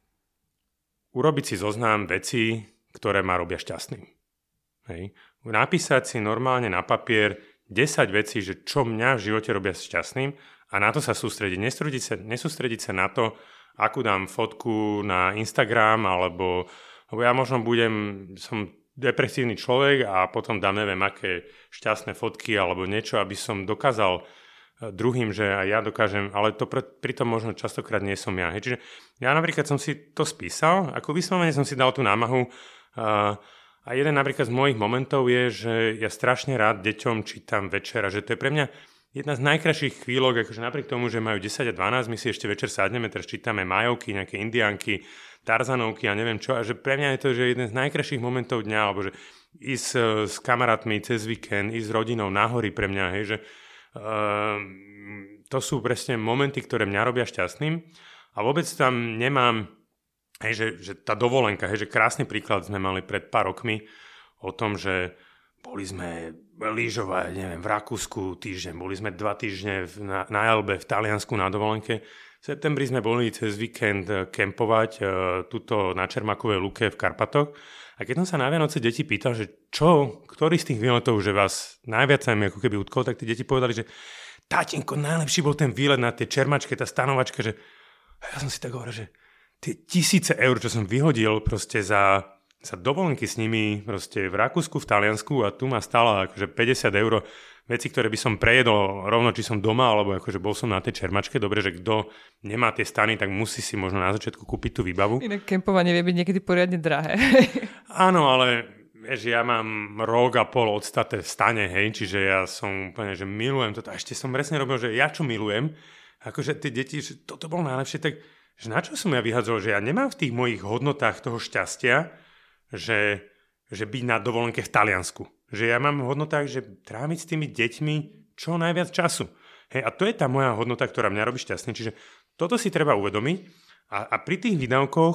urobiť si zoznam vecí, ktoré ma robia šťastným. Hej. Napísať si normálne na papier desať vecí, že čo mňa v živote robia šťastným, a na to sa sústrediť. Nesústrediť sa, nesústrediť sa na to, akú dám fotku na Instagram, alebo, alebo ja možno budem, som depresívny človek a potom dám neviem aké šťastné fotky alebo niečo, aby som dokázal druhým, že aj ja dokážem, ale to pr- pritom možno častokrát nie som ja. Hej. Čiže ja napríklad som si to spísal, ako vyslovene som si dal tú námahu uh, a jeden napríklad z mojich momentov je, že ja strašne rád deťom čítam večer a že to je pre mňa jedna z najkrajších chvíľok, akože napriek tomu, že majú desať a dvanásť, my si ešte večer sadneme, teraz čítame Majovky, nejaké Indiánky, Tarzanovky a neviem čo, a že pre mňa je to že jeden z najkrajších momentov dňa, alebo že ísť s kamarátmi cez víkend, ísť s rodinou na hory pre mňa, hej, že uh, to sú presne momenty, ktoré mňa robia šťastným a vôbec tam nemám, hej, že, že tá dovolenka, hej, že krásny príklad sme mali pred pár rokmi o tom, že boli sme lyžovať, neviem, v Rakúsku týždeň, boli sme dva týždne na, na Elbe, v Taliansku na dovolenke. V septembri sme boli cez víkend kempovať uh, tuto na Čermakovej lúke v Karpatoch. A keď som sa na Vianoce deti pýtal, že čo, ktorý z tých výletov, že vás najviac sa im ako keby utkol, tak tí deti povedali, že tátinko, najlepší bol ten výlet na tie čermačke, tá stanovačka, že a ja som si tak hovoril, že tie tisíce eur, čo som vyhodil proste za, za dovolenky s nimi proste v Rakúsku, v Taliansku a tu ma stála akože päťdesiat eur veci, ktoré by som prejedol rovno, či som doma, alebo akože bol som na tej čermačke. Dobre, že kto nemá tie stany, tak musí si možno na začiatku kúpiť tú výbavu. Inak kempovanie vie byť niekedy poriadne drahé. Áno, ale vieš, ja mám rok a pol odstate v stane, hej, čiže ja som úplne, že milujem toto. A ešte som presne robil, že ja čo milujem, akože tie deti, že toto bolo najlepšie, tak že na čo som ja vyhadzoval, že ja nemám v tých mojich hodnotách toho šťastia, že, že byť na dovolenke v Taliansku. Že ja mám v hodnotách, že tráviť s tými deťmi čo najviac času. Hej, a to je tá moja hodnota, ktorá mňa robí šťastný. Čiže toto si treba uvedomiť a, a pri tých výdavkoch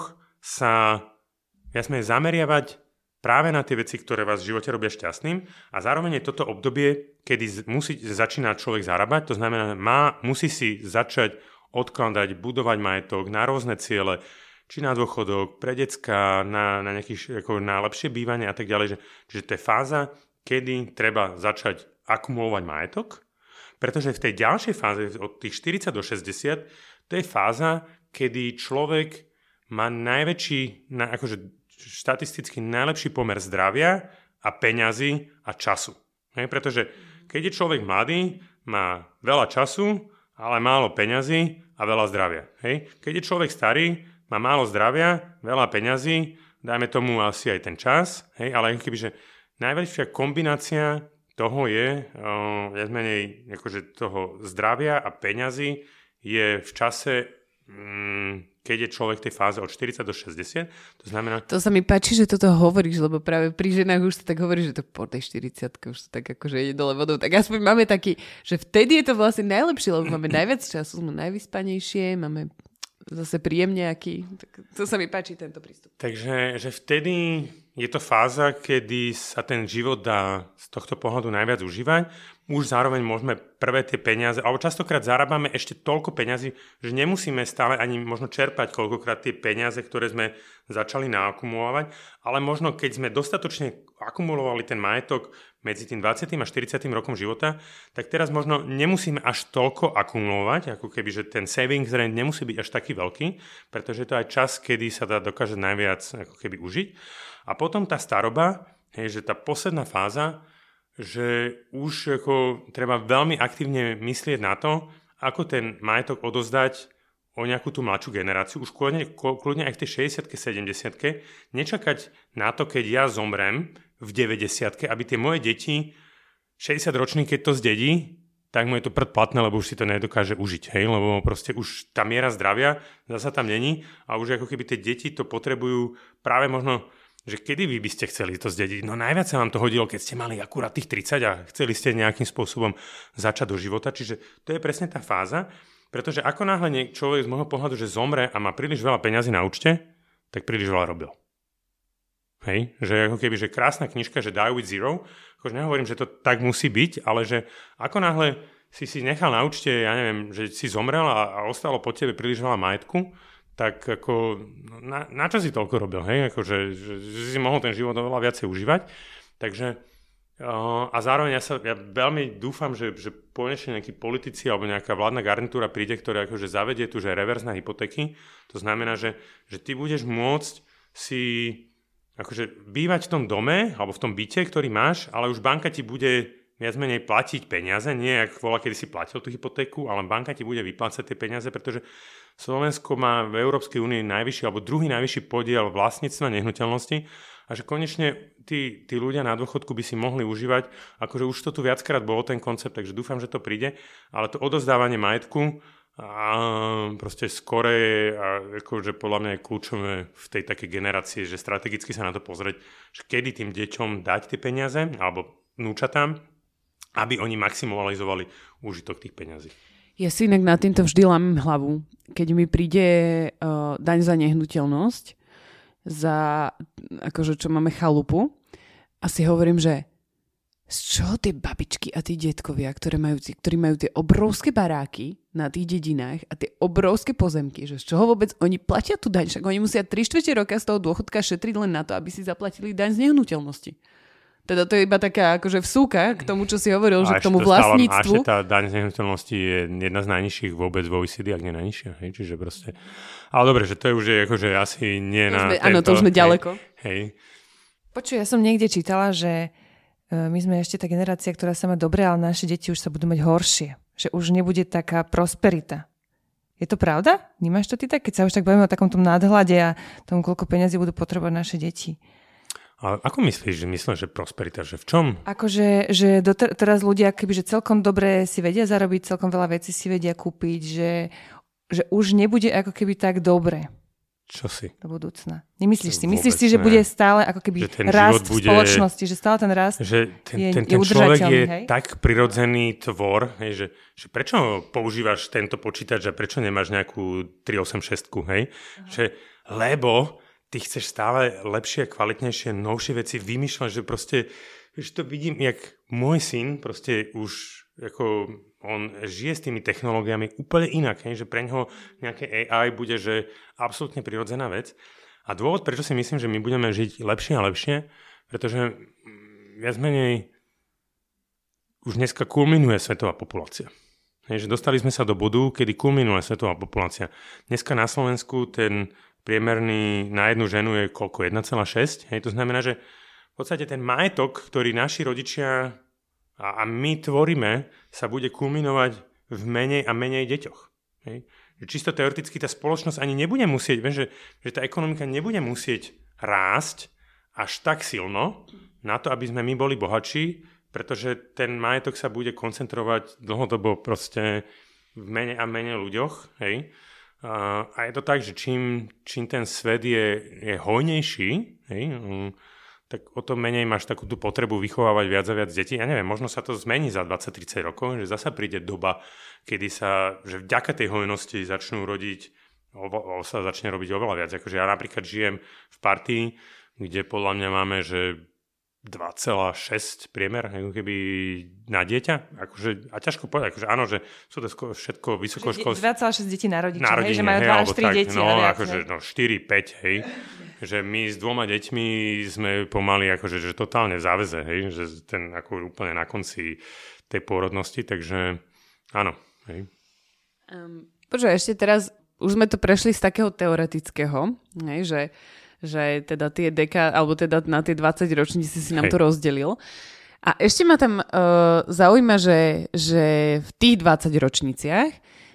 sa jasne zameriavať práve na tie veci, ktoré vás v živote robia šťastným a zároveň je toto obdobie, kedy musí začínať človek zarábať, to znamená, má, musí si začať odkladať, budovať majetok na rôzne ciele, či na dôchodok, pre decka, na, na, nejaký, ako na lepšie bývanie a tak ďalej. Že, čiže to je fáza, kedy treba začať akumulovať majetok, pretože v tej ďalšej fáze, od tých štyridsať do šesťdesiat, to je fáza, kedy človek má najväčší, na, akože štatisticky najlepší pomer zdravia a peňazí a času. Hej, pretože keď je človek mladý, má veľa času, ale málo peňazí a veľa zdravia. Hej? Keď je človek starý, má málo zdravia, veľa peňazí, dajme tomu asi aj ten čas, hej? Ale kebyže najväčšia kombinácia toho je, uh, viac menej akože toho zdravia a peňazí je v čase, um, keď je človek v tej fáze od štyridsať do šesťdesiat. To znamená... To sa mi páči, že toto hovoríš, lebo práve pri ženách už sa tak hovorí, že to po tej štyridsiatke už sa tak akože ide dole vodou. Tak aspoň máme taký, že vtedy je to vlastne najlepšie, lebo máme najviac času, sme najvyspanejšie, máme zase príjemne aký. Tak to sa mi páči, tento prístup. Takže že vtedy je to fáza, kedy sa ten život dá z tohto pohľadu najviac užívať. Už zároveň môžeme prvé tie peniaze, alebo častokrát zarábame ešte toľko peňazí, že nemusíme stále ani možno čerpať koľkokrát tie peniaze, ktoré sme začali naakumulovať, ale možno keď sme dostatočne akumulovali ten majetok medzi tým dvadsiatym a štyridsiatym rokom života, tak teraz možno nemusíme až toľko akumulovať, ako keby, že ten savings rate nemusí byť až taký veľký, pretože to je aj čas, kedy sa dá dokáže najviac ako keby užiť. A potom tá staroba, hej, že tá posledná fáza, že už ako treba veľmi aktívne myslieť na to, ako ten majetok odozdať o nejakú tú mladšiu generáciu, už kľudne, kľudne aj v tej šesťdesiatke, sedemdesiatke, nečakať na to, keď ja zomrem v deväťdesiatke, aby tie moje deti šesťdesiatroční, keď to zdedí, tak mu je to predplatné, lebo už si to nedokáže užiť, hej, lebo proste už tá miera zdravia zasa tam není a už ako keby tie deti to potrebujú práve možno, že kedy vy by ste chceli to zdediť? No najviac sa vám to hodilo, keď ste mali akurát tých tridsať a chceli ste nejakým spôsobom začať do života. Čiže to je presne tá fáza, pretože ako náhle človek z môjho pohľadu, že zomre a má príliš veľa peňazí na účte, tak príliš veľa robil. Hej? Že ako keby, že krásna knižka, že Die with Zero, akože nehovorím, že to tak musí byť, ale že ako náhle si si nechal na účte, ja neviem, že si zomrel a, a ostalo po tebe príliš veľa majetku, tak ako, na, na čo si toľko robil, hej? Ako, že, že, že si mohol ten život oveľa viacej užívať. Takže, uh, a zároveň ja, sa, ja veľmi dúfam, že, že konečne nejakí politici alebo nejaká vládna garnitúra príde, ktorá akože zavedie tu, že reverzné hypotéky. To znamená, že, že ty budeš môcť si akože bývať v tom dome alebo v tom byte, ktorý máš, ale už banka ti bude viac menej platiť peniaze, nie ako bola, kedy si platil tú hypotéku, ale banka ti bude vyplácať tie peniaze, pretože Slovensko má v Európskej únii najvyšší alebo druhý najvyšší podiel vlastníctva nehnuteľnosti a že konečne tí, tí ľudia na dôchodku by si mohli užívať, akože už to tu viackrát bolo ten koncept, takže dúfam, že to príde, ale to odozdávanie majetku a proste skore a akože podľa mňa je kľúčové v tej takej generácii, že strategicky sa na to pozrieť, že kedy tým deťom dať tie peniaze alebo vnúčatám, aby oni maximalizovali úžitok tých peňazí. Ja si inak na týmto vždy lámem hlavu, keď mi príde uh, daň za nehnuteľnosť, za akože čo máme chalupu a si hovorím, že z čoho tie babičky a tí detkovia, ktoré majú, ktorí majú tie obrovské baráky na tých dedinách a tie obrovské pozemky, že z čoho vôbec oni platia tú daň, však oni musia tri štvrte roka z toho dôchodka šetriť len na to, aby si zaplatili daň z nehnuteľnosti. Teda to je iba taká akože vsúka k tomu, čo si hovoril, a že k tomu vlastníctvu. A ešte tá daň z nehnuteľnosti je jedna z najnižších vôbec vo ó e cé dé, ak nie najnižšia. Hej? Čiže proste... Ale dobre, že to je už je, akože asi nie to na sme, tento... Áno, to už sme hej, ďaleko. Hej. Počuj, ja som niekde čítala, že my sme ešte tá generácia, ktorá sa má dobre, ale naše deti už sa budú mať horšie. Že už nebude taká prosperita. Je to pravda? Vnímaš to ty tak? Keď sa už tak bavíme o takom tom nadhľade a tomu, koľko peňazí budú potrebovať naše deti. Ale ako myslíš, že myslím, že prosperita, že v čom? Akože, že doter- teraz ľudia kebyže celkom dobre si vedia zarobiť, celkom veľa vecí si vedia kúpiť, že, že už nebude ako keby tak dobre. Čo si? Do budúcna. Nemyslíš si? Vôbec Myslíš si, že ne. bude stále ako keby rast bude, v spoločnosti, že stále ten rast že ten, je, ten, ten je udržateľný, človek je hej? tak prirodzený tvor, hej, že, že prečo používaš tento počítač a prečo nemáš nejakú tri osem šesť, hej? Že, lebo ty chceš stále lepšie, kvalitnejšie, novšie veci vymýšľať, že proste, že to vidím, jak môj syn proste už, ako on žije s tými technológiami úplne inak, hej, že pre ňoho nejaké á í bude, že absolútne prirodzená vec. A dôvod, prečo si myslím, že my budeme žiť lepšie a lepšie, pretože viac menej už dneska kulminuje svetová populácia. Hej, že dostali sme sa do bodu, kedy kulminuje svetová populácia. Dneska na Slovensku ten priemerný na jednu ženu je koľko? jeden celá šesť. Hej, to znamená, že v podstate ten majetok, ktorý naši rodičia a, a my tvoríme, sa bude kulminovať v menej a menej deťoch. Hej. Že čisto teoreticky tá spoločnosť ani nebude musieť, vieš, že, že tá ekonomika nebude musieť rásť až tak silno na to, aby sme my boli bohatší, pretože ten majetok sa bude koncentrovať dlhodobo proste v menej a menej ľuďoch. Hej. Uh, a je to tak, že čím, čím ten svet je, je hojnejší, hej, um, tak o to menej máš takú tú potrebu vychovávať viac a viac detí. Ja neviem, možno sa to zmení za dvadsať tridsať rokov, že zasa príde doba, kedy sa, že vďaka tej hojnosti začnú rodiť, o, o, sa začne robiť oveľa viac. Akože ja napríklad žijem v partii, kde podľa mňa máme, že dva celá šesť priemer, ako keby na dieťa. Akože, a ťažko povedať, akože áno, že sú to všetko vysokoškolské. dva celá šesť detí na rodiča, na rodine, hej, že majú dva až tri deti. No, viac, akože no, štyri päť, hej. Že my s dvoma deťmi sme pomaly akože, že totálne v záveze, hej. Že ten ako úplne na konci tej pôrodnosti, takže áno, hej. Um, Počuj, ešte teraz, už sme to prešli z takého teoretického, hej, že že teda tie deka, alebo teda na tie dvadsať ročníci si nám Hej. to rozdelil. A ešte ma tam uh, zaujíma, že, že v tých dvadsať ročniciach,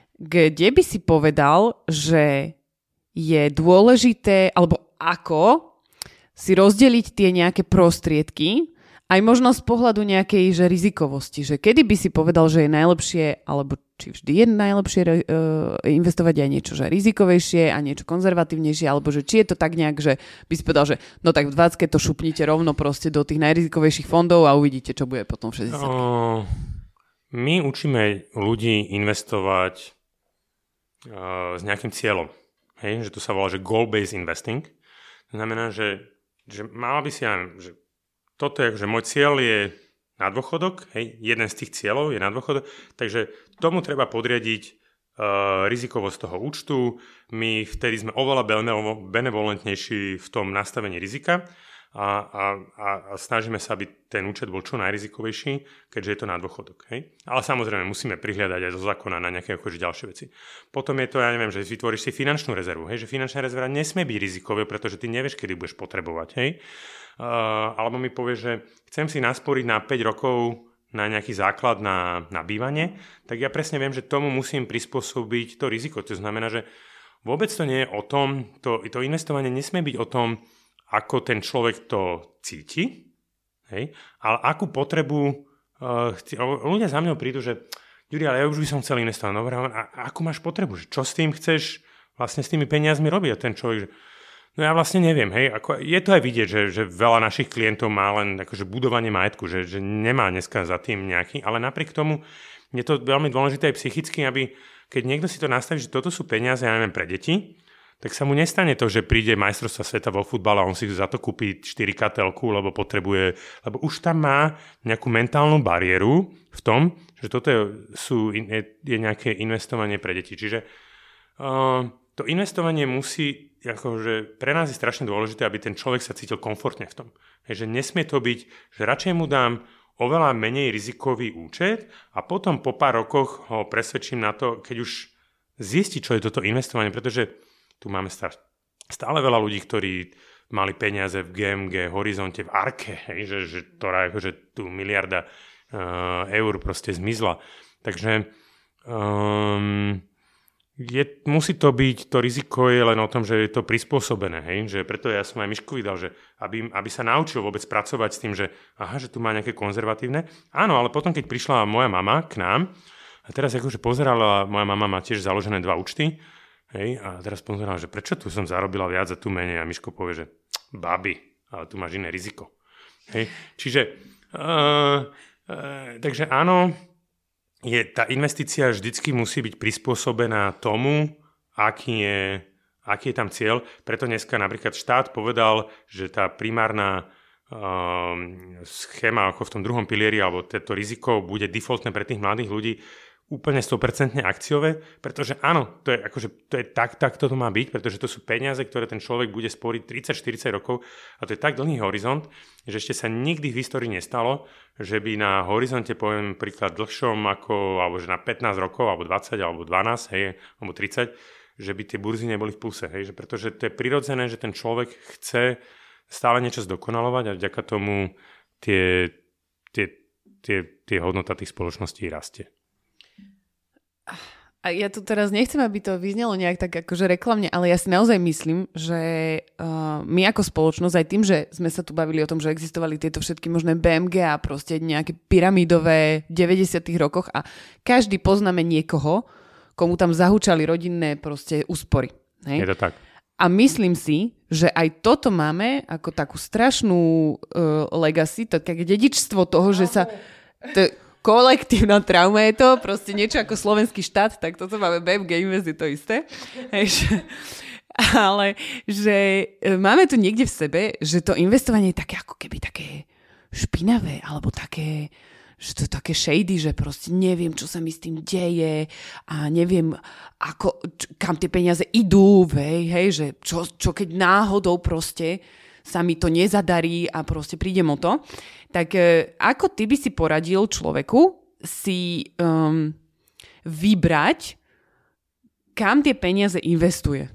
kde by si povedal, že je dôležité, alebo ako si rozdeliť tie nejaké prostriedky, aj možno z pohľadu nejakej že rizikovosti, že kedy by si povedal, že je najlepšie, alebo či vždy je najlepšie uh, investovať aj niečo že rizikovejšie a niečo konzervatívnejšie, alebo že či je to tak nejak, že by si povedal, že no tak v dvadsiatke to šupnite rovno proste do tých najrizikovejších fondov a uvidíte, čo bude potom v šesťdesiatke. No, my učíme ľudí investovať uh, s nejakým cieľom. Hej? Že to sa volá, že goal-based investing. To znamená, že, že mala by si aj, že toto je, že môj cieľ je na dôchodok, hej, jeden z tých cieľov je na dôchodok, takže tomu treba podriadiť uh, rizikovosť toho účtu. My vtedy sme oveľa benevolentnejší v tom nastavení rizika a, a, a, a snažíme sa, aby ten účet bol čo najrizikovejší, keďže je to na dôchodok. Hej? Ale samozrejme musíme prihliadať aj zo zákona na nejaké akože ďalšie veci. Potom je to, ja neviem, že vytvoríš si finančnú rezervu, hej? Že finančná rezerva nesmie byť rizikové, pretože ty nevieš, kedy budeš potrebovať. Hej? Uh, alebo mi povieš, že chcem si nasporiť na päť rokov na nejaký základ na, na bývanie, tak ja presne viem, že tomu musím prispôsobiť to riziko. To znamená, že vôbec to nie je o tom, to, to investovanie nesmie byť o tom, ako ten človek to cíti, hej? Ale akú potrebu uh, chci, ľudia za mňou prídu, že Juri, ale ja už by som chcel investovať. No, a, a akú máš potrebu? Že čo s tým chceš vlastne s tými peniazmi robiť? A ten človek, že no ja vlastne neviem, hej, ako, je to aj vidieť, že, že veľa našich klientov má len akože budovanie majetku, že, že nemá dneska za tým nejaký, ale napriek tomu je to veľmi dôležité aj psychicky, aby keď niekto si to nastaví, že toto sú peniaze, ja neviem, pre deti, tak sa mu nestane to, že príde majstrovstvá sveta vo futbale a on si za to kúpi štyri ká telku, lebo potrebuje, lebo už tam má nejakú mentálnu bariéru v tom, že toto je, sú, je, je nejaké investovanie pre deti. Čiže uh, to investovanie musí, akože pre nás je strašne dôležité, aby ten človek sa cítil komfortne v tom. Hej, že nesmie to byť, že radšej mu dám oveľa menej rizikový účet a potom po pár rokoch ho presvedčím na to, keď už zistí, čo je toto investovanie, pretože tu máme stále veľa ľudí, ktorí mali peniaze v gé em gé, Horizonte, v Arke, hej, že, že ktorá akože tu miliarda uh, eur proste zmizla. Takže um, Je, musí to byť, to riziko je len o tom, že je to prispôsobené, hej? Že preto ja som aj Miškovi dal, že aby, aby sa naučil vôbec pracovať s tým, že aha, že tu má nejaké konzervatívne. Áno, ale potom, keď prišla moja mama k nám, a teraz akože pozerala, moja mama má tiež založené dva účty, hej? A teraz pozerala, že prečo tu som zarobila viac a tu menej, a Miško povie, že babi, ale tu máš iné riziko. Hej? Čiže, uh, uh, takže áno, je, tá investícia vždycky musí byť prispôsobená tomu, aký je, aký je tam cieľ. Preto dneska napríklad štát povedal, že tá primárna um, schéma ako v tom druhom pilieri, alebo toto riziko bude defaultné pre tých mladých ľudí úplne sto percent akciové, pretože áno, to je, akože, to je tak, tak to má byť, pretože to sú peniaze, ktoré ten človek bude sporiť tridsať štyridsať rokov a to je tak dlhý horizont, že ešte sa nikdy v histórii nestalo, že by na horizonte, poviem príklad dlhšom ako, alebo že na pätnásť rokov, alebo dvadsať, alebo dvanásť, hej, alebo tridsať, že by tie burzy neboli v pluse, hej, že pretože to je prirodzené, že ten človek chce stále niečo zdokonalovať a vďaka tomu tie, tie, tie, tie hodnota tých spoločností rastie. A ja tu teraz nechcem, aby to vyznelo nejak tak akože reklamne, ale ja si naozaj myslím, že uh, my ako spoločnosť, aj tým, že sme sa tu bavili o tom, že existovali tieto všetky možné bé em gé a proste nejaké pyramidové v deväťdesiatych rokoch a každý poznáme niekoho, komu tam zahúčali rodinné proste úspory. Hej? Je to tak. A myslím si, že aj toto máme ako takú strašnú uh, legacy, také dedičstvo toho, že sa... To, kolektívna trauma je to, proste niečo ako slovenský štát, tak toto máme bé em gé Invest, je to isté. Hej, ale že máme tu niekde v sebe, že to investovanie je také ako keby také špinavé, alebo také, že to je také shady, že proste neviem, čo sa mi s tým deje a neviem, ako, kam tie peniaze idú, hej, hej, že čo, čo keď náhodou proste sa mi to nezadarí a proste prídem o to. Tak e, ako ty by si poradil človeku si um, vybrať, kam tie peniaze investuje?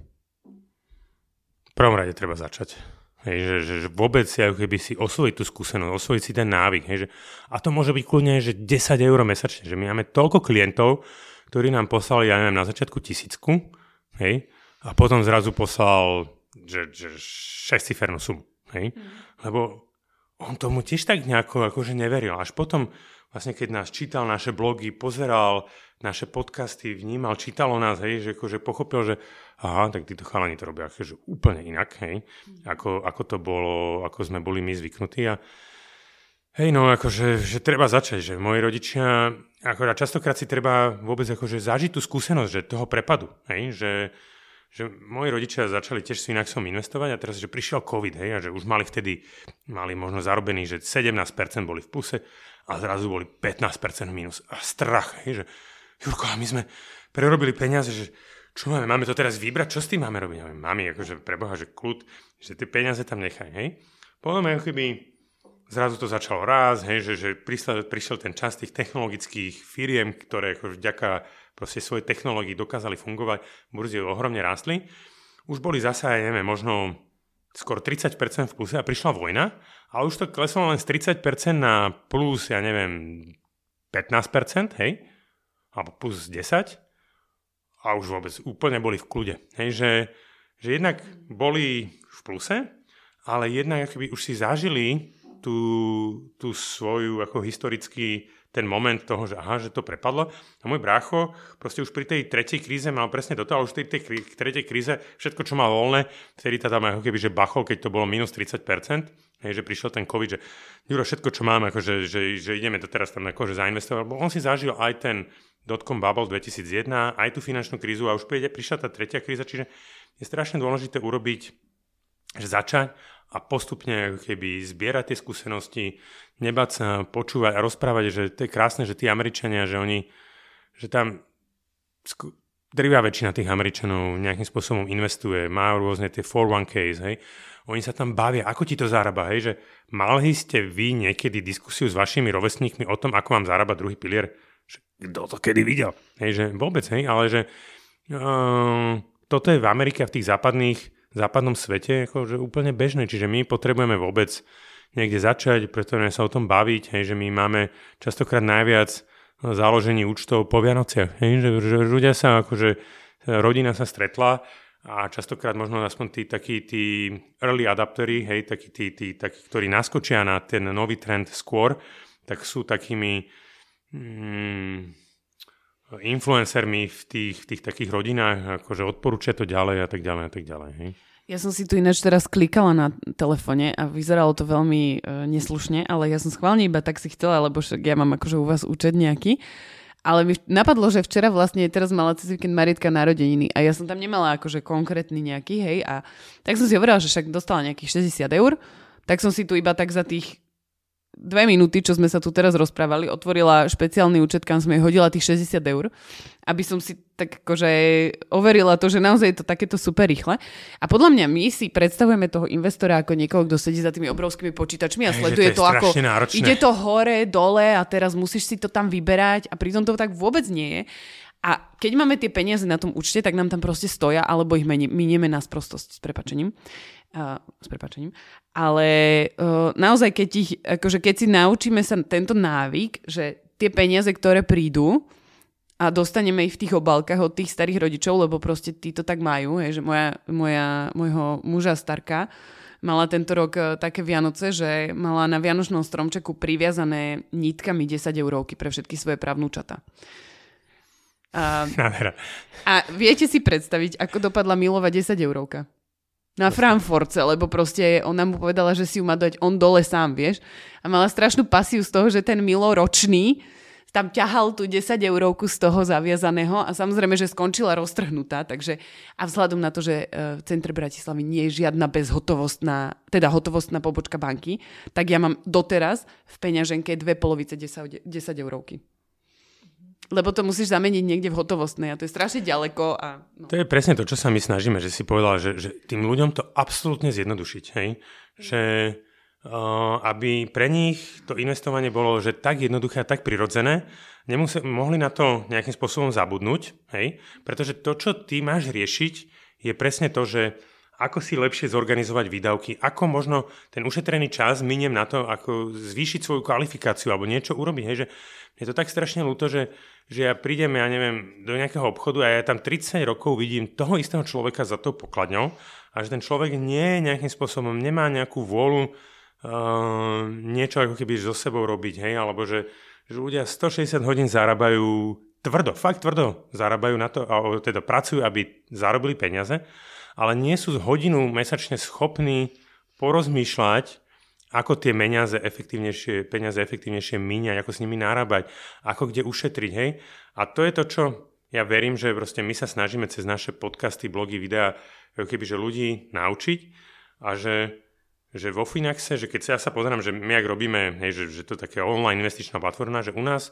V prvom rade treba začať. Hej, že, že, že vôbec si ako keby si osvojiť tú skúsenosť, osvojiť si ten návyk. Hej, že, a to môže byť kľudne, že desať eur mesačne. Že my máme toľko klientov, ktorí nám poslali, ja neviem, na začiatku tisícku, hej, a potom zrazu poslal že, že šesťcifernú sumu. Hej? Mm. Lebo on tomu tiež tak nejako akože neveril. Až potom, vlastne keď nás čítal naše blogy, pozeral naše podcasty, vnímal, čítal o nás, hej, že akože pochopil, že aha, tak títo chalani to robia akože úplne inak, hej, mm. ako, ako to bolo, ako sme boli my zvyknutí. A hej, no akože, že treba začať, že moji rodičia, akože častokrát si treba vôbec akože zažiť tú skúsenosť, že toho prepadu, hej, že že moji rodičia začali tiež s Finaxom investovať a teraz, že prišiel COVID, hej, a že už mali vtedy, mali možno zarobený, že sedemnásť percent boli v pluse a zrazu boli pätnásť percent minus. A strach, hej, že Jurko, a my sme prerobili peniaze, že čo máme, máme to teraz vybrať, čo s tým máme robiť? Ja, mami, akože preboha, že kľud, že tie peniaze tam nechaj, hej. Potom ako keby zrazu to začalo rásť, hej, že, že prišiel, prišiel ten čas tých technologických firiem, ktoré ako vďaka proste svojej technológii dokázali fungovať, burzy ohromne rástli. Už boli zase, neviem, možno skoro tridsať percent v pluse a prišla vojna a už to kleslo len z tridsať percent na plus, ja neviem, pätnásť percent, hej, alebo plus desať a už vôbec úplne boli v kľude. Hej, že, že jednak boli v pluse, ale jednak akoby už si zažili tú, tú svoju ako historický ten moment toho, že aha, že to prepadlo. A môj brácho proste už pri tej tretej kríze mal presne toto, ale už v tej, tej tretej kríze všetko, čo mal voľné, vtedy tá tam ako keby, že bachol, keď to bolo minus tridsať percent, hej, že prišiel ten COVID, že Ďuro, všetko, čo mám, akože, že, že ideme to teraz tam akože zainvestovať, lebo on si zažil aj ten dotcom bubble dvetisícjeden, aj tú finančnú krízu a už príde, prišla tá tretia kríza, čiže je strašne dôležité urobiť, že začať a postupne keby zbierať tie skúsenosti, nebať sa, počúvať a rozprávať, že to je krásne, že tí Američania, že oni, že tam sku- drvivá väčšina tých Američanov nejakým spôsobom investuje, majú rôzne tie four one k's, hej. Oni sa tam bavia, ako ti to zarába, hej, že mali ste vy niekedy diskusiu s vašimi rovesníkmi o tom, ako vám zarába druhý pilier? Že kto to kedy videl? Hej, že vôbec, hej, ale že uh, toto je v Amerike a v tých západných západnom svete akože úplne bežné, čiže my potrebujeme vôbec niekde začať, pretože sa o tom baviť, hej, že my máme častokrát najviac založení účtov po Vianociach, hej, že, že ľudia sa akože, rodina sa stretla a častokrát možno aspoň tí takí tí early adapteri, hej, takí tí, tí takí, ktorí naskočia na ten nový trend skôr, tak sú takými mm, influencermi v tých, v tých takých rodinách, akože odporúčia to ďalej a tak ďalej a tak ďalej. Hej. Ja som si tu ináč teraz klikala na telefóne a vyzeralo to veľmi e, neslušne, ale ja som schválne iba tak si chcela, lebo však ja mám akože u vás účet nejaký. Ale mi napadlo, že včera vlastne teraz mala cez víkend Maritka narodeniny a ja som tam nemala akože konkrétny nejaký, hej, a tak som si hovorila, že však dostala nejakých šesťdesiat eur, tak som si tu iba tak za tých dve minúty, čo sme sa tu teraz rozprávali, otvorila špeciálny účet, kam som jej hodila tých šesťdesiat eur, aby som si tak akože overila to, že naozaj je to takéto super rýchle. A podľa mňa my si predstavujeme toho investora ako niekoho, kto sedí za tými obrovskými počítačmi a sleduje to, to ako náročné. Ide to hore, dole a teraz musíš si to tam vyberať a pritom to tak vôbec nie je. A keď máme tie peniaze na tom účte, tak nám tam proste stoja, alebo ich minieme na sprostosť s prepáčením. Uh, s prepáčením. Ale uh, naozaj, keď, ich, akože keď si naučíme sa tento návyk, že tie peniaze, ktoré prídu a dostaneme ich v tých obálkach od tých starých rodičov, lebo proste tí to tak majú, hej, že moja, moja, môjho muža starka mala tento rok uh, také Vianoce, že mala na vianočnom stromčeku priviazané nitkami desať eurovky pre všetky svoje právnučatá. A, a viete si predstaviť, ako dopadla Milova desať eurovka? Na Frankfurtce, lebo proste ona mu povedala, že si ju má dať on dole sám, vieš. A mala strašnú pasiu z toho, že ten Milo ročný tam ťahal tú desať eurovku z toho zaviazaného a samozrejme, že skončila roztrhnutá, takže a vzhľadom na to, že v centre Bratislavy nie je žiadna bezhotovostná, teda hotovostná pobočka banky, tak ja mám doteraz v peňaženke dve polovice desať eurovky. Lebo to musíš zameniť niekde v hotovostnej a to je strašne ďaleko. A, no. To je presne to, čo sa my snažíme, že si povedala, že, že tým ľuďom to absolútne zjednodušiť. Hej? Že uh, aby pre nich to investovanie bolo že tak jednoduché a tak prirodzené, nemuseli, mohli na to nejakým spôsobom zabudnúť. Hej? Pretože to, čo ty máš riešiť, je presne to, že ako si lepšie zorganizovať výdavky, ako možno ten ušetrený čas miniem na to, ako zvýšiť svoju kvalifikáciu alebo niečo urobiť. Hej? Že je to tak strašne ľúto, že, že ja prídem, ja neviem, do nejakého obchodu a ja tam tridsať rokov vidím toho istého človeka za tou pokladňou a že ten človek nie nejakým spôsobom, nemá nejakú vôľu uh, niečo ako keby so sebou robiť, hej, alebo že, že ľudia stošesťdesiat hodín zarábajú tvrdo, fakt tvrdo zarábajú na to, alebo teda pracujú, aby zarobili peniaze, ale nie sú hodinu mesačne schopní porozmýšľať, ako tie peniaze efektívnejšie, peniaze efektívnejšie míňať, ako s nimi narábať, ako kde ušetriť, hej. A to je to, čo ja verím, že proste my sa snažíme cez naše podcasty, blogy, videá, kebyže ľudí naučiť a že, že vo Finaxe, že keď sa ja sa pozerám, že my ak robíme, hej, že, že to je také online investičná platforma, že u nás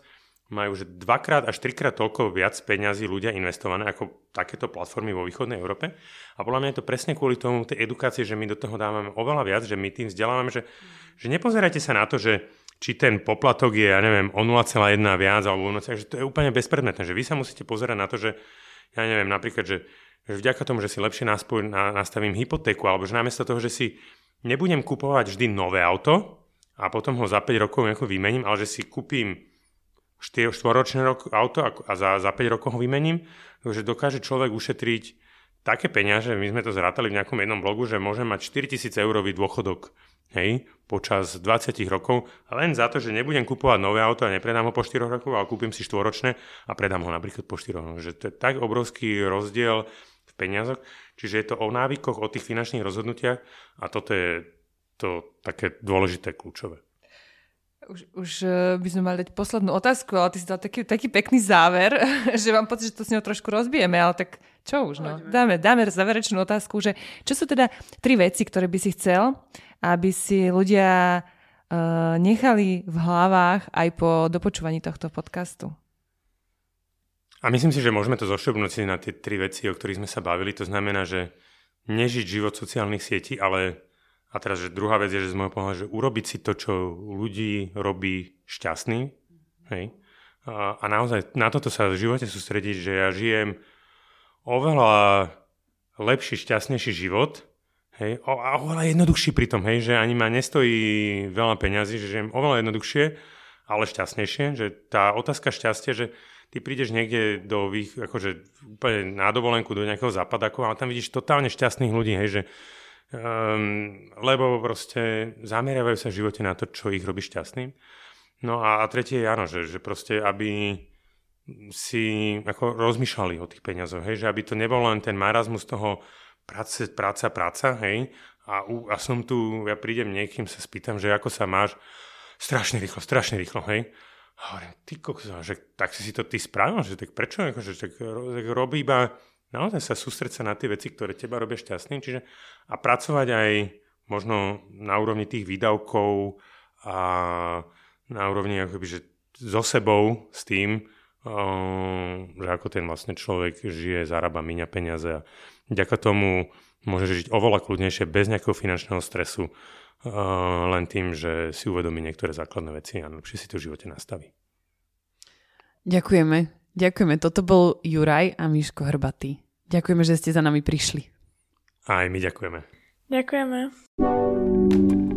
majú že dvakrát až trikrát toľko viac peňazí ľudia investované ako takéto platformy vo východnej Európe. A podľa mňa je to presne kvôli tomu tej edukácie, že my do toho dávame oveľa viac, že my tým vzdelávame, že, že nepozerajte sa na to, že či ten poplatok je, ja neviem, o nula celá jedna viac, alebo že to je úplne bezpredmetné, že vy sa musíte pozerať na to, že ja neviem, napríklad, že, že vďaka tomu, že si lepšie naspoj, na, nastavím hypotéku, alebo že namiesto toho, že si nebudem kupovať vždy nové auto a potom ho za päť rokov nejako vymením, ale že si kúpim štvoročné auto a za, za päť rokov ho vymením, takže dokáže človek ušetriť také peniaze, my sme to zrátali v nejakom jednom blogu, že môže mať štyritisíc eurový dôchodok, hej, počas dvadsať rokov, len za to, že nebudem kupovať nové auto a nepredám ho po štyroch rokoch, ale kúpim si štvoročné a predám ho napríklad po štyroch rokoch. Že to je tak obrovský rozdiel v peniazoch, čiže je to o návykoch, o tých finančných rozhodnutiach a toto je to také dôležité, kľúčové. Už, už by sme mali dať poslednú otázku, ale ty si dal taký, taký pekný záver, že mám pocit, že to s ňou trošku rozbijeme, ale tak čo už, no. Dáme, dáme záverečnú otázku, že čo sú teda tri veci, ktoré by si chcel, aby si ľudia uh, nechali v hlavách aj po dopočúvaní tohto podcastu? A myslím si, že môžeme to zošťobnúť na tie tri veci, o ktorých sme sa bavili. To znamená, že nežiť život sociálnych sietí, ale a teraz, že druhá vec je, že z môjho pohľadu, že urobiť si to, čo ľudí robí šťastný. Hej. A, a naozaj na toto sa v živote sústrediť, že ja žijem oveľa lepší, šťastnejší život, hej, a oveľa jednoduchší pri tom, hej, že ani ma nestojí veľa peňazí, že žijem oveľa jednoduchšie, ale šťastnejšie, že tá otázka šťastia, že ty prídeš niekde do vých, akože úplne na dovolenku do nejakého západaku a tam vidíš totálne šťastných ľudí, hej, že Um, lebo proste zameriavajú sa v živote na to, čo ich robí šťastným. No a, a tretie je áno, že, že proste, aby si ako rozmýšľali o tých peniazoch, hej, že aby to nebol len ten marazmus toho práce, práca, práca, hej, a, a som tu, ja prídem niekým, sa spýtam, že ako sa máš, strašne rýchlo, strašne rýchlo, hej. A hovorím, ty kokso, že tak si si to ty spravil, že tak prečo, akože, tak, tak robí iba naozaj sa sústrediť sa na tie veci, ktoré teba robia šťastným, čiže a pracovať aj možno na úrovni tých výdavkov a na úrovni akoby, že so sebou s tým, um, že ako ten vlastne človek žije, zarába, míňa peniaze a vďaka tomu môže žiť oveľa kľudnejšie, bez nejakého finančného stresu, uh, len tým, že si uvedomí niektoré základné veci a lepšie si to v živote nastaví. Ďakujeme. Ďakujeme. Toto bol Juraj a Miško Hrbatý. Ďakujeme, že ste za nami prišli. Aj my ďakujeme. Ďakujeme.